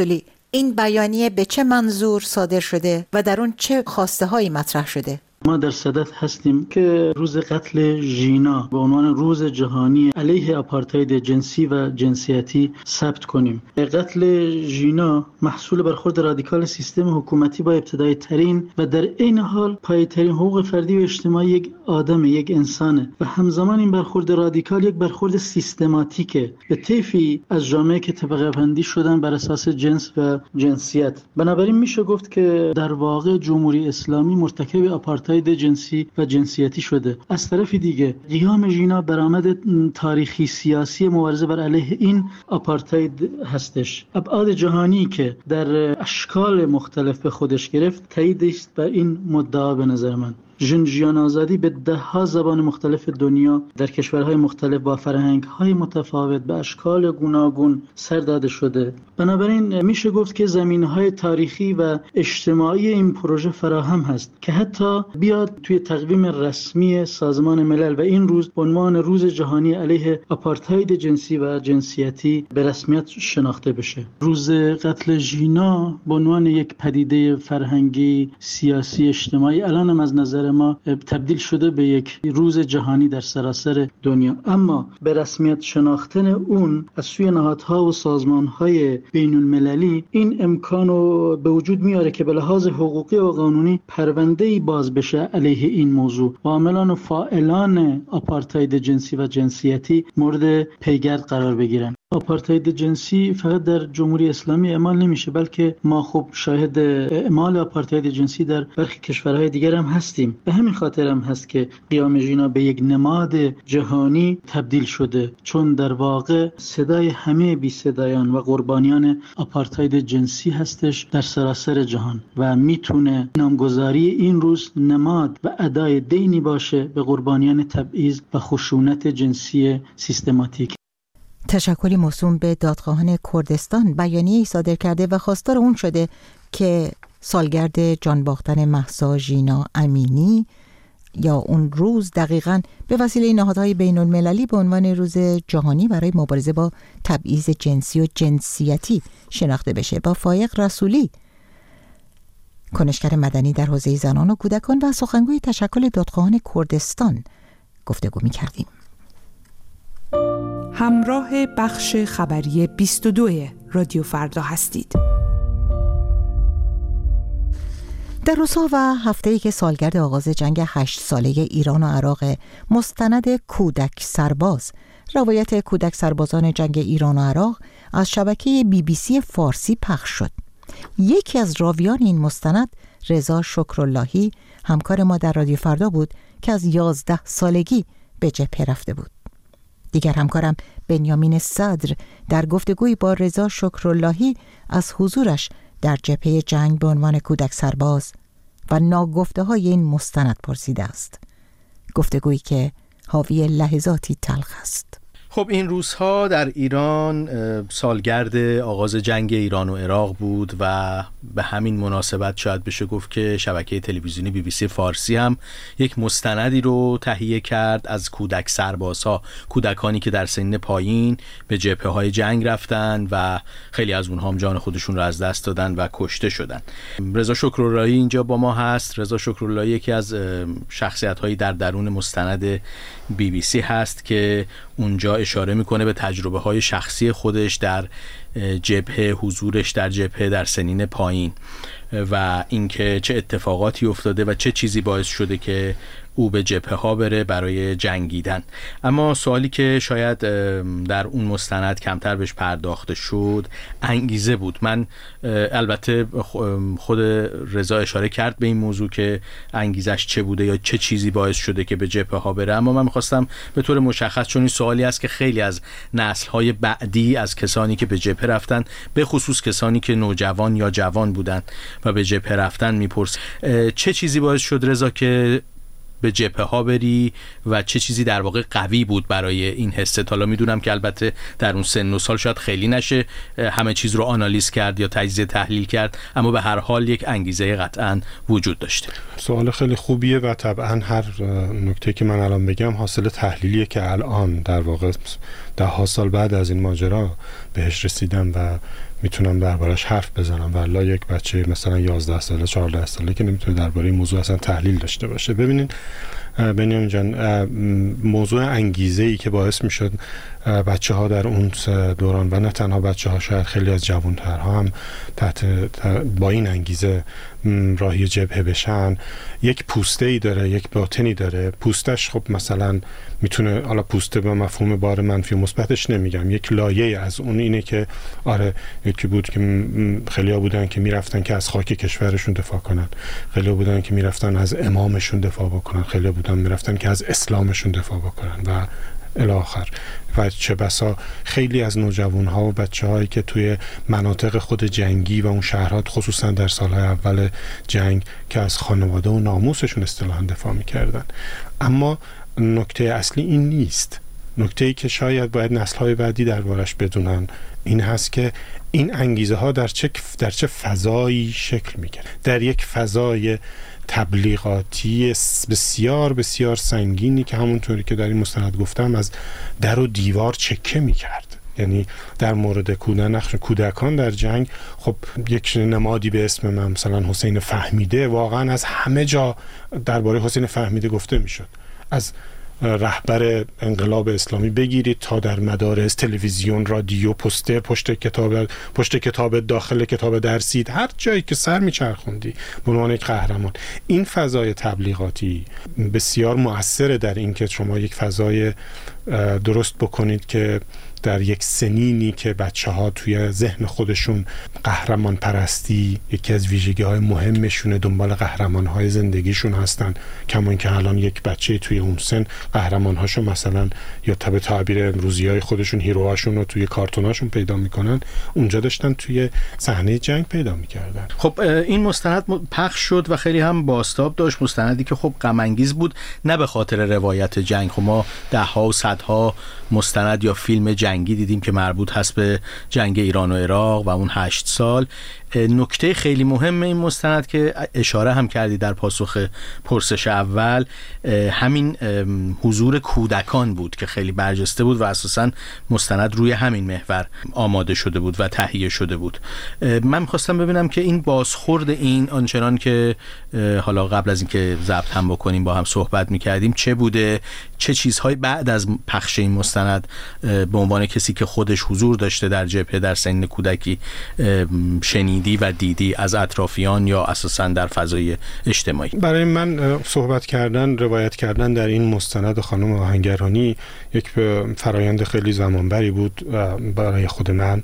این بیانیه به چه منظور صادر شده و در اون چه خواسته هایی مطرح شده؟ ما در صدد هستیم که روز قتل ژینا به عنوان روز جهانی علیه آپارتاید جنسی و جنسیتی ثبت کنیم. قتل ژینا محصول برخورد رادیکال سیستم حکومتی با ابتدایی ترین و در عین حال پایه‌ای ترین حقوق فردی و اجتماعی یک آدم، یک انسانه و همزمان این برخورد رادیکال یک برخورد سیستماتیکه به طیفی از جامعه که طبقه بندی شدن بر اساس جنس و جنسیت. بنابراین میشه گفت که در واقع جمهوری اسلامی مرتکب آپارتاید جنسی و جنسیتی شده. از طرف دیگه قیام ژینا برآمد تاریخی سیاسی مبارزه بر علیه این آپارتاید هستش. ابعاد جهانی که در اشکال مختلف به خودش گرفت تایید است بر این مدعا به نظر من. ژن آزادی به ده‌ها زبان مختلف دنیا در کشورهای مختلف با فرهنگ‌های متفاوت به اشکال گوناگون سر داده شده. بنابراین میشه گفت که زمینه‌های تاریخی و اجتماعی این پروژه فراهم هست که حتی بیاد توی تقویم رسمی سازمان ملل و این روز به عنوان روز جهانی علیه آپارتاید جنسی و جنسیتی به رسمیت شناخته بشه. روز قتل ژینا به عنوان یک پدیده فرهنگی، سیاسی، اجتماعی الان هم از نظر ما تبدیل شده به یک روز جهانی در سراسر دنیا، اما به رسمیت شناختن اون از سوی نهادها و سازمانهای بین المللی این امکان رو به وجود میاره که به لحاظ حقوقی و قانونی پرونده‌ای باز بشه علیه این موضوع و عاملان و فاعلان آپارتاید جنسی و جنسیتی مورد پیگرد قرار بگیرن. آپارتاید جنسی فقط در جمهوری اسلامی اعمال نمیشه، بلکه ما خب شاهد اعمال آپارتاید جنسی در برخی کشورهای دیگر هم هستیم. به همین خاطر هم هست که قیام ژینا به یک نماد جهانی تبدیل شده، چون در واقع صدای همه بی صدایان و قربانیان آپارتاید جنسی هستش در سراسر جهان و میتونه نامگذاری این روز نماد و ادای دینی باشه به قربانیان تبعیض و خشونت جنسی سیستماتیک. تشکری موسوم به دادخواهان کردستان بیانیه‌ای صادر کرده و خواستار اون شده که سالگرد جان باختن مهسا ژینا امینی یا اون روز دقیقاً به وسیله نهادهای بین المللی به عنوان روز جهانی برای مبارزه با تبعیض جنسی و جنسیتی شناخته بشه. با فایق رسولی، کنشگر مدنی در حوزه زنان و کودکان و سخنگوی تشکل دادخواهان کردستان گفتگو می‌کردیم. همراه بخش خبری 22 رادیو فردا هستید. در روزها و هفته‌ای که سالگرد آغاز جنگ 8 ساله ایران و عراق، مستند کودک سرباز، روایت کودک سربازان جنگ ایران و عراق از شبکه BBC فارسی پخش شد. یکی از راویان این مستند رضا شکراللهی، همکار ما در رادیو فردا بود که از 11 سالگی به جبهه رفته بود. دیگر همکارم بنیامین صدر در گفتگویی با رضا شکراللهی از حضورش در جبهه جنگ به عنوان کودک سرباز و ناگفته‌های این مستند پرسیده است. گفتگویی که حاوی لحظاتی تلخ است. خب این روزها در ایران سالگرد آغاز جنگ ایران و عراق بود و به همین مناسبت شاید بشه گفت که شبکه تلویزیونی BBC فارسی هم یک مستندی رو تهیه کرد از کودک سربازها، کودکانی که در سن پایین به جبهه‌های جنگ رفتن و خیلی از اونها هم جان خودشون رو از دست دادن و کشته شدن. رضا شکراللهی اینجا با ما هست. رضا شکراللهی یکی از شخصیت‌هایی در درون مستند BBC هست که اونجا اشاره میکنه به تجربه های شخصی خودش در جبهه، حضورش در جبهه در سنین پایین و اینکه چه اتفاقاتی افتاده و چه چیزی باعث شده که او به جبهه ها بره برای جنگیدن. اما سوالی که شاید در اون مستند کمتر بهش پرداخته شد انگیزه بود. من البته خود رضا اشاره کرد به این موضوع که انگیزش چه بوده یا چه چیزی باعث شده که به جبهه ها بره، اما من میخواستم به طور مشخص، چون این سوالی است که خیلی از نسل های بعدی از کسانی که به جبهه رفتن، به خصوص کسانی که نوجوان یا جوان بودن و به جبهه رفتن میپرسن چه چیزی باعث شد رضا که به جبهه ها بری و چه چیزی در واقع قوی بود برای این حست؟ حالا میدونم که البته در اون سن و سال شاید خیلی نشه همه چیز رو آنالیز کرد یا تجزیه تحلیل کرد، اما به هر حال یک انگیزه قطعاً وجود داشته. سوال خیلی خوبیه و طبعاً هر نکته که من الان بگم حاصل تحلیلیه که الان در واقع 10 سال بعد از این ماجرا بهش رسیدم و میتونم دربارش حرف بزنم، ولی یک بچه مثلا 11 ساله 14 ساله که نمیتونه درباره این موضوع اصلا تحلیل داشته باشه. ببینید بنیامین جان، موضوع انگیزه‌ای که باعث میشد بچه ها در اون دوران و نه تنها بچه ها، شاید خیلی از جوانترها هم با این انگیزه راهی جبهه بشن، یک پوسته‌ای داره، یک باطنی داره. پوستش خب مثلا میتونه، حالا پوسته به مفهوم بار منفی و مثبتش نمیگم، یک لایه از اون اینه که آره یکی بود که خیلی‌ها بودن که میرفتن که از خاک کشورشون دفاع کنن، خیلی‌ها بودن که میرفتن از امامشون دفاع بکنن، خیلی‌ها بودن میرفتن که از اسلامشون دفاع بکنن و الی آخر. و چه بسا خیلی از نوجوان‌ها و بچه‌هایی که توی مناطق خود جنگی و اون شهرات، خصوصا در سال‌های اول جنگ، که از خانواده و ناموسشون اصطلاحاً دفاع می‌کردن. اما نکته اصلی این نیست. نکته‌ای که شاید باید نسل‌های بعدی دربارش بدونن این هست که این انگیزه‌ها در چه فضایی شکل می‌گیره. در یک فضای تبلیغاتی بسیار بسیار سنگینی که همونطوری که در این مستند گفتم از در و دیوار چکه می‌کرد. یعنی در مورد کودکان در جنگ، خب یک نمادی به اسم مثلا حسین فهمیده واقعا از همه جا درباره حسین فهمیده گفته میشد. از رهبر انقلاب اسلامی بگیرید تا در مدارس، تلویزیون، رادیو، پوستر، پشت کتاب داخل کتاب درسید، هر جایی که سر میچرخوندی به عنوان یک قهرمان. این فضای تبلیغاتی بسیار مؤثره در این که شما یک فضای درست بکنید که در یک سنینی که بچه‌ها توی ذهن خودشون قهرمان پرستی یکی از ویژگی‌های مهمشونه، دنبال قهرمان‌های زندگیشون هستن، کما اینکه الان یک بچه توی اون سن قهرمان‌هاشو مثلا یا به تعبیر امروزی‌های خودشون هیروهاشون رو توی کارتوناشون پیدا می‌کنن، اونجا داشتن توی صحنه جنگ پیدا می‌کردن. خب این مستند پخش شد و خیلی هم بازتاب داشت، مستندی که خب غم انگیز بود، نه به خاطر روایت جنگ. خب ما ده‌ها و صدها مستند یا فیلم جنگی دیدیم که مربوط هست به جنگ ایران و عراق و اون 8 سال. نکته خیلی مهم این مستند که اشاره هم کردی در پاسخ پرسش اول، همین حضور کودکان بود که خیلی برجسته بود و اساساً مستند روی همین محور آماده شده بود و تهیه شده بود. من می‌خواستم ببینم که این بازخورد این آنچنان که حالا قبل از اینکه ضبط هم بکنیم با هم صحبت می‌کردیم چه بوده، چه چیزهایی بعد از پخش این مستند به عنوان کسی که خودش حضور داشته در جبهه در سن کودکی شنیدی و دیدی از اطرافیان یا اساساً در فضای اجتماعی؟ برای من صحبت کردن، روایت کردن در این مستند خانم آهنگرانی یک فرایند خیلی زمانبری بود برای خود من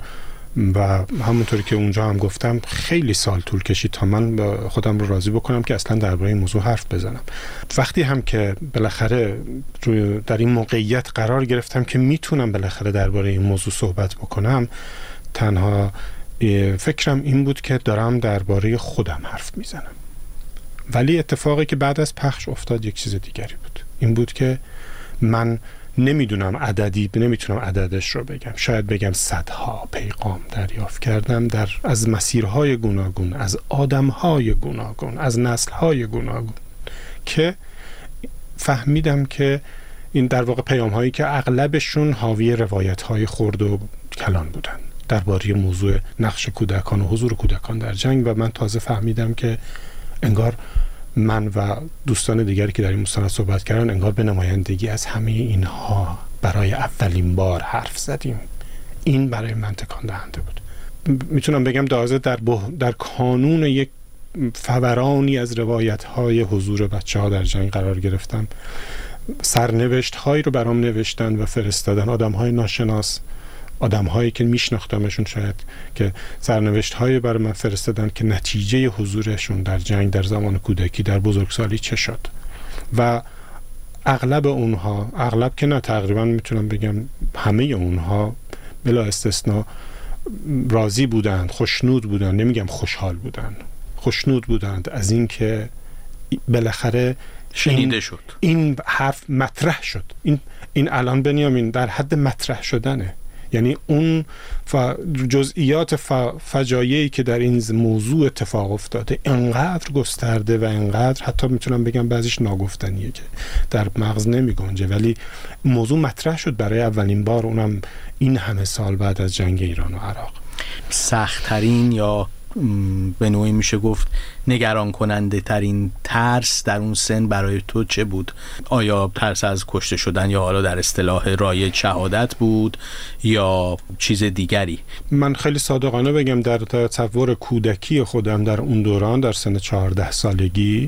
و همونطوری که اونجا هم گفتم خیلی سال طول کشید تا من خودم رو راضی بکنم که اصلا درباره این موضوع حرف بزنم. وقتی هم که بالاخره در این موقعیت قرار گرفتم که میتونم بالاخره درباره این موضوع صحبت بکنم، تنها فکرم این بود که دارم درباره خودم حرف میزنم. ولی اتفاقی که بعد از پخش افتاد یک چیز دیگری بود. این بود که من نمیتونم عددش رو بگم، شاید بگم صدها پیغام دریافت کردم از مسیرهای گوناگون، از آدمهای گوناگون، از نسلهای گوناگون، که فهمیدم که این در واقع پیام‌هایی که اغلبشون حاوی روایت‌های خرد و کلان بودن درباره موضوع نقش کودکان و حضور کودکان در جنگ. و من تازه فهمیدم که انگار من و دوستان دیگری که در این مستند صحبت کردن انگار به نمایندگی از همه اینها برای اولین بار حرف زدیم. این برای من تکان دهنده بود. میتونم بگم در کانون یک فورانی از روایت‌های حضور بچه‌ها در جنگ قرار گرفتم. سرنوشت‌هایی رو برام نوشتن و فرستادن، آدم‌های ناشناس، آدم‌هایی که میشناختمشون شاید، که سرنوشت‌هایی برای من فرستادن که نتیجه حضورشون در جنگ در زمان کودکی در بزرگسالی چه شد. و اغلب اونها، اغلب که نه تقریبا میتونم بگم همه اونها بلا استثنا راضی بودند، خوشنود بودند، نمیگم خوشحال بودند، خوشنود بودند از این که بالاخره شنیده شد، این حرف مطرح شد. این الان بنیامین در حد مطرح شدنه. یعنی اون جزئیات فجایعی که در این موضوع اتفاق افتاده انقدر گسترده و انقدر حتی میتونم بگم بعضیش ناگفتنیه که در مغز نمی گنجه، ولی موضوع مطرح شد برای اولین بار، اونم این همه سال بعد از جنگ ایران و عراق. سخت‌ترین یا به نوعی میشه گفت نگران کننده ترین ترس در اون سن برای تو چه بود؟ آیا ترس از کشته شدن یا حالا در اصطلاح رایج شهادت بود یا چیز دیگری؟ من خیلی صادقانه بگم در تصور کودکی خودم در اون دوران در سن 14 سالگی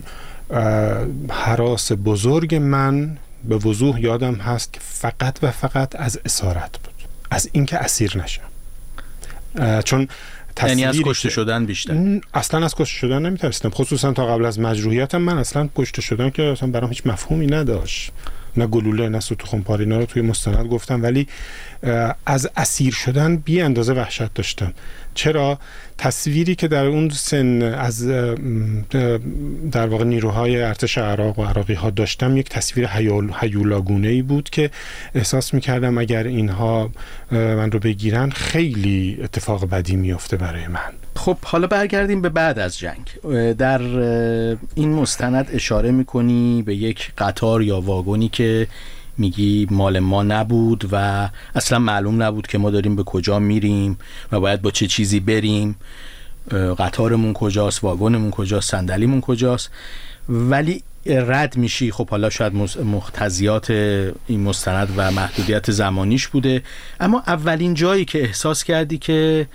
هراس بزرگ من به وضوح یادم هست که فقط و فقط از اسارت بود، از اینکه اسیر نشم. چون یعنی از کشته شدن بیشتر؟ اصلا از کشته شدن نمیترسیدم، خصوصا تا قبل از مجروحیتم. من اصلا کشته شدن که اصلا برام هیچ مفهومی نداشت، نه گلوله نه ستون پاره، اینا رو توی مستند گفتم. ولی از اسیر شدن بی اندازه وحشت داشتم. چرا؟ تصویری که در اون سن از در واقع نیروهای ارتش عراق و عراقی ها داشتم یک تصویر هیولاگونه‌ای بود که احساس می‌کردم اگر اینها من رو بگیرن خیلی اتفاق بدی میفته برای من. خب حالا برگردیم به بعد از جنگ. در این مستند اشاره می‌کنی به یک قطار یا واگونی که میگی مال ما نبود و اصلا معلوم نبود که ما داریم به کجا میریم و باید با چه چیزی بریم، قطارمون کجاست، واگنمون کجاست، صندلیمون کجاست، ولی رد میشی. خب حالا شاید مقتضیات این مستند و محدودیت زمانیش بوده، اما اولین جایی که احساس کردی که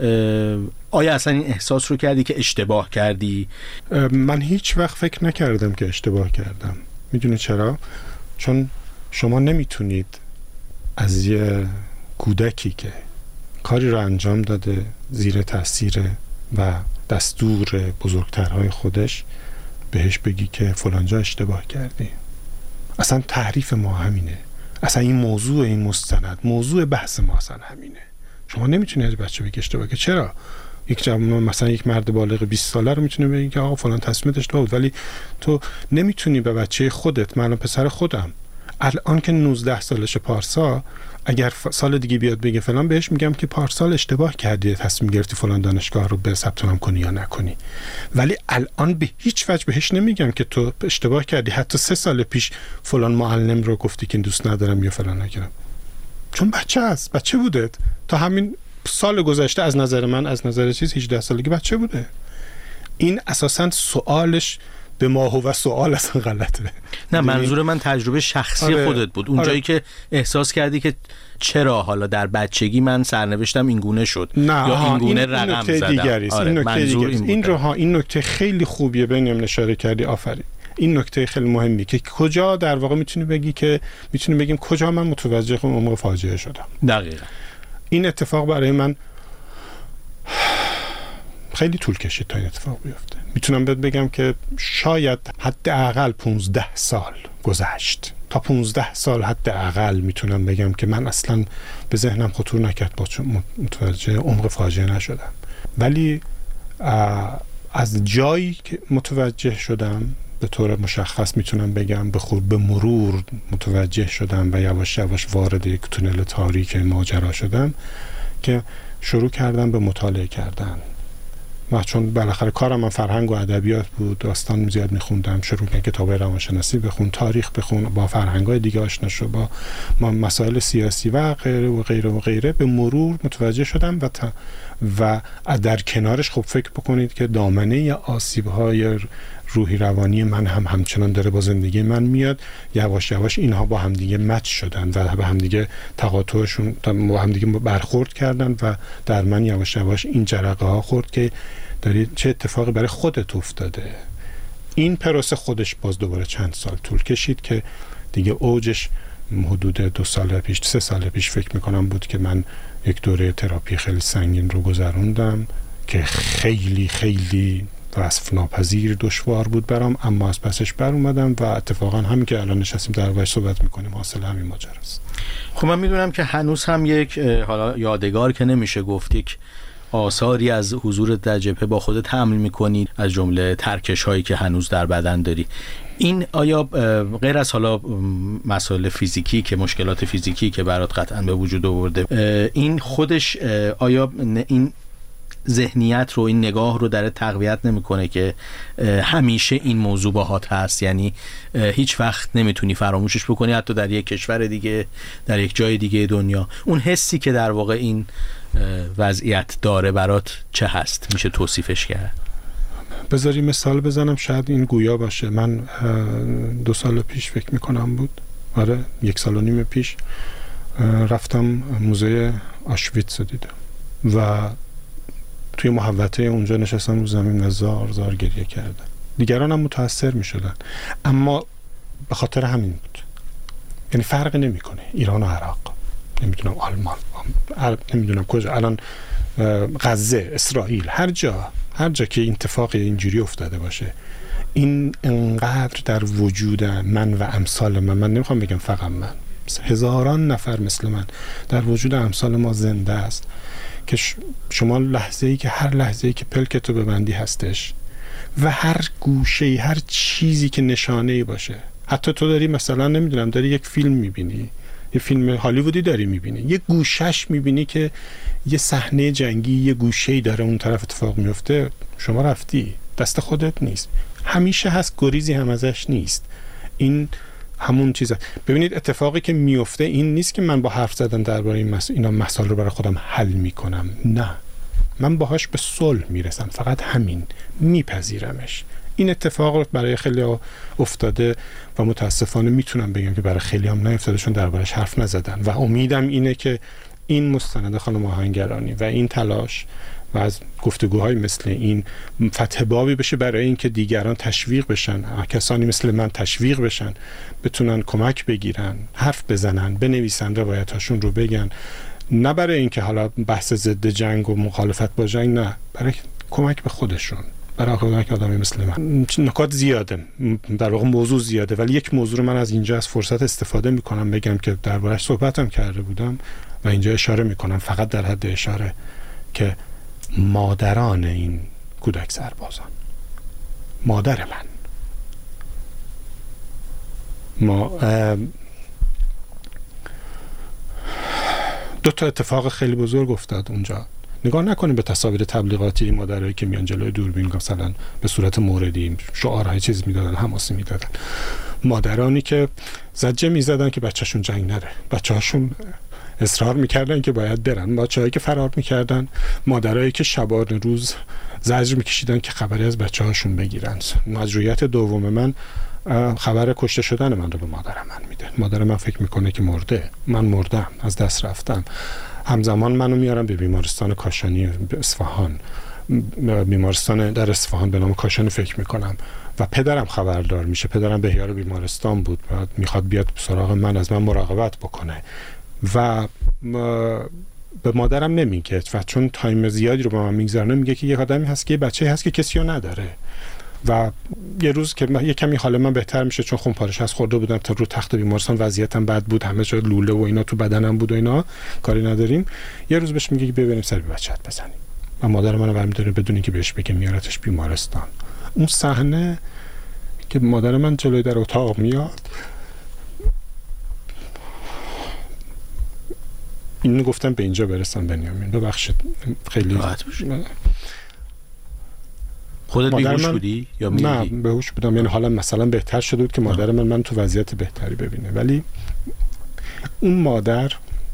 آیا اصلا این احساس رو کردی که اشتباه کردی؟ من هیچ وقت فکر نکردم که اشتباه کردم. میدونی چرا؟ چون شما نمیتونید از یه کودکی که کاری رو انجام داده زیر تاثیر و دستور بزرگترهای خودش بهش بگی که فلانجا اشتباه کردی. اصلا تعریف ما همینه، اصلا این موضوع این مستند، موضوع بحث ما اصلا همینه. شما نمیتونی از بچه بگی اشتباه که چرا؟ یک جوان مثلا یک مرد بالغ 20 ساله رو میتونه بگی که آقا فلان تصمیمت اشتباه بود، ولی تو نمیتونی به بچه خودت، من پسر خودم الان که 19 سالشه پارسا، اگر سال دیگه بیاد بگه فلان، بهش میگم که پارسال اشتباه کردی، تصمیم گرفتی فلان دانشگاه رو به ثبت نام کنی یا نکنی. ولی الان به هیچ وجه بهش نمیگم که تو اشتباه کردی، حتی 3 سال پیش فلان معلم رو گفتی که دوست ندارم یا فلان نکردم. چون بچه است، بچه بوده تا همین سال گذشته، از نظر من، از نظر چیز 18 سالگی بچه بوده. این اساساً سوالش به ما هو سوال اصلا غلطه. نه منظور من تجربه شخصی خودت بود، اون جایی که احساس کردی که چرا حالا در بچگی من سرنوشتم این گونه شد یا این گونه رقم زدم. این نکته خیلی خوبیه بنیام اشاره کردی، آفرین. این نکته خیلی مهمی که کجا در واقع میتونی بگی که میتونیم بگیم کجا من متوجه عمق فاجعه شدم. دقیقاً این اتفاق برای من خیلی طول کشید تا این اتفاق بیفته. میتونم بهت بگم که شاید حداقل 15 سال گذشت، تا 15 سال حداقل میتونم بگم که من اصلا به ذهنم خطور نکرد، با متوجه عمق فاجعه نشدم. ولی از جایی که متوجه شدم به طور مشخص میتونم بگم به مرور متوجه شدم و یواش یواش وارد یک تونل تاریک ماجرا شدم که شروع کردم به مطالعه کردن. من چون بالاخره کارم من فرهنگ و ادبیات بود، داستان زیاد میخوندم، شروع کردم کتابای روانشناسی بخون، تاریخ بخون، با فرهنگ‌های دیگه آشنا شو، با مسائل سیاسی و غیره و غیره و غیره. به مرور متوجه شدم و در کنارش خب فکر بکنید که دامنه آسیب‌های روحی روانی من هم همچنان داره با زندگی من میاد. یواش یواش اینها با همدیگه مچ شدن و به همدیگه تقاطعشون با همدیگه برخورد کردن و در من یواش یواش این جرقه ها خورد که داری چه اتفاقی برای خودت افتاده. این پروسه خودش باز دوباره چند سال طول کشید که دیگه اوجش حدود 2 سال پیش 3 سال پیش فکر میکنم بود که من یک دوره تراپی خیلی سنگین رو گذروندم که خیلی خیلی وصف ناپذیر دشوار بود برام، اما از پسش بر اومدم و اتفاقا همین که الان نشستیم در باش صحبت میکنیم حاصل همین ماجراست. خب من میدونم که هنوز هم یک حالا یادگار که نمیشه گفت، یک آثاری از حضور در جبهه با خودت حمل میکنی، از جمله ترکش هایی که هنوز در بدن داری. این آیا غیر از حالا مسائل فیزیکی که مشکلات فیزیکی که برات قطعا به وجود آورده، این خودش آیا این ذهنیت رو، این نگاه رو در تقویت نمیکنه که همیشه این موضوع باهات هست، یعنی هیچ وقت نمیتونی فراموشش بکنی، حتی در یک کشور دیگه، در یک جای دیگه دنیا. اون حسی که در واقع این وضعیت داره برات چه هست؟ میشه توصیفش کرد؟ بذاری مثال بزنم، شاید این گویا باشه. من 2 سال پیش فکر میکنم بود، آره 1.5 سال پیش رفتم موزه آشویتس رو دیدم و توی محوطه اونجا نشستم رو زمین و زار گریه کردم. دیگران هم متاثر می شدن، اما به خاطر همین بود. یعنی فرق نمی کنه ایران و عراق، نمیدونم آلمان، نمیدونم کجا، الان غزه، اسرائیل، هر جا که اتفاق اینجوری افتاده باشه، این انقدر در وجود من و امثال من نمیخوام بگم فقط من، هزاران نفر مثل من در وجود امثال ما زنده است که شما لحظه‌ای که هر لحظه‌ای که پلکتو ببندی هستش و هر گوشه‌ای، هر چیزی که نشانه‌ای باشه، حتی تو داری مثلا نمیدونم داری یک فیلم میبینی، یه فیلم هالیوودی داری میبینی، یه گوشش میبینی که یه صحنه جنگی یه گوشه‌ای داره اون طرف اتفاق میفته، شما رفتی، دست خودت نیست، همیشه هست، گریزی هم ازش نیست. این همون چیزه. ببینید اتفاقی که میفته این نیست که من با حرف زدن درباره اینا مسائل رو برای خودم حل میکنم، نه، من باهاش به صلح میرسم، فقط همین، میپذیرمش. این اتفاق برای خیلی افتاده و متاسفانه میتونم بگم که برای خیلی هم نیفتاده، چون دربارش حرف نزدن و امیدم اینه که این مستند خانم آهنگرانی و این تلاش و از گفتگوهای مثل این فتح بابی بشه برای اینکه دیگران تشویق بشن، کسانی مثل من تشویق بشن، بتونن کمک بگیرن، حرف بزنن، بنویسن، روایتاشون رو بگن، نه برای اینکه حالا بحث ضد جنگ و مخالفت با جنگ، نه، برای کمک به خودشون، برای کمک آدمی مثل من. نکات زیاده، در واقع موضوع زیاده، ولی یک موضوع رو من از اینجا از فرصت استفاده میکنم بگم که دربارش صحبتم کرده بودم و اینجا اشاره میکنم، فقط در حد اشاره، که مادران این کودک سربازان، مادر من، ما 2 تا اتفاق خیلی بزرگ افتاد اونجا. نگاه نکنیم به تصاویر تبلیغاتی مادرایی که میان جلوی دوربین مثلا به صورت موردی شعارهای چیز میدادن، حماسی میدادن، مادرانی که زجه میزدن که بچه‌شون جنگ نره، بچه‌هاشون اصرار میکردن که باید برن، بچه‌هایی که فرار میکردن، مادرایی که شبان روز زجر میکشیدن که خبری از بچه‌هاشون بگیرن. مجروحیت دوم من خبر کشته شدن من رو به مادرم من میده. مادر من فکر میکنه که مرده، من مردم، از دست رفتم. همزمان منو میارم به بیمارستان کاشانی اصفهان، بیمارستان در اصفهان به نام کاشانی فکر میکنم و پدرم خبردار میشه، پدرم بهیار بیمارستان بود و میخواد بیاد سراغ من، از من مراقبت بکنه و به مادرم نمیگه و چون تایم زیادی رو با من میگذرونه میگه که یه آدمی هست که یه بچه‌ای هست که کسی رو نداره و یه روز که یه کمی حال من بهتر میشه چون خونپارش از خورده بودم تا رو تخت بیمارستان، وضعیتم بد بود، همه جا لوله و اینا تو بدنم بود و اینا، کاری نداریم، یه روز بهش میگه که ببریم سر به بچه‌ت بزنیم و مادر منو برمی‌داره بدون اینکه بهش بگه میارتش بیمارستان. اون صحنه که مادر من جلوی در اتاق میاد، اینو گفتم به اینجا برسم بنیامین، ببخشید خیلی خودت بیهوش بودی یا میگی؟ نه بیهوش بودم، یعنی حالا مثلا بهتر شده بود که مادر من تو وضعیت بهتری ببینه، ولی اون مادر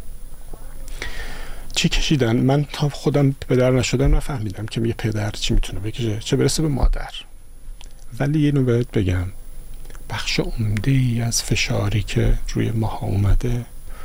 چی کشیدن، من تا خودم پدر نشدم نفهمیدم که یه پدر چی میتونه بکشه، چه برسه به مادر. ولی اینو بهت بگم، بخش عمده‌ای از فشاری که روی ماها اومده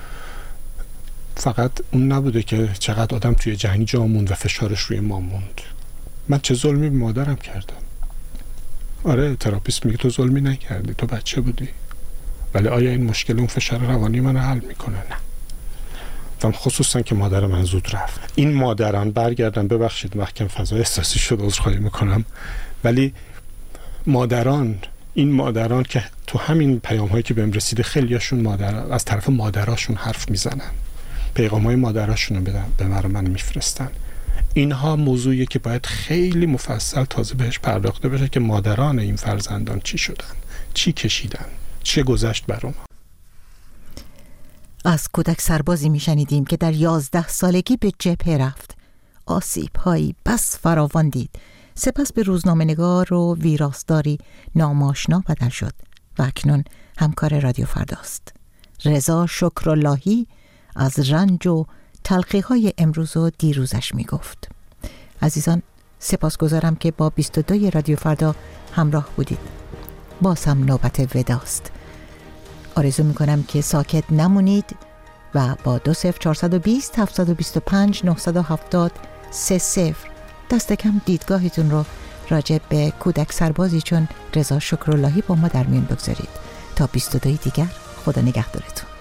فقط اون نبوده که چقدر آدم توی جنگ جا موند و فشارش روی ما موند. من چه ظلمی به مادرم کردم؟ آره تراپیست میگه تو ظلمی نکردی، تو بچه بودی، ولی آیا این مشکل اون فشار روانی من حل میکنه؟ نه. و خصوصا که مادر من زود رفت. این مادران برگردن، ببخشید محکم فضای احساسی شد، عذرخواهی میکنم، ولی مادران، این مادران که تو همین پیام هایی که بهم رسیده خیلیاشون از طرف مادراشون حرف میزنن، پیغام های مادراشون رو به من میفرستن. اینها موضوعیه که باید خیلی مفصل تازه بهش پرداخته بشه که مادران این فرزندان چی شدن، چی کشیدن، چه گذشت بر اونها. از کودک سربازی میشنیدیم که در 11 سالگی به جبهه رفت. آسیب‌هایی بس فراوان دید. سپس به روزنامه‌نگار و ویراستاری ناماشنا بدل شد و اکنون همکار رادیو فرداست. رضا شکراللهی از رنج و تلخی‌های امروز و دیروزش میگفت. عزیزان، سپاسگزارم که با 22 رادیو فردا همراه بودید. باز هم نوبت وداست. آرزو میکنم که ساکت نمونید و با 20420 725 970 30 دست کم دیدگاهتون رو راجع به کودک سربازی چون رضا شکراللهی با ما در میون بگذارید. تا 22 دیگر، خدا نگهدارتون.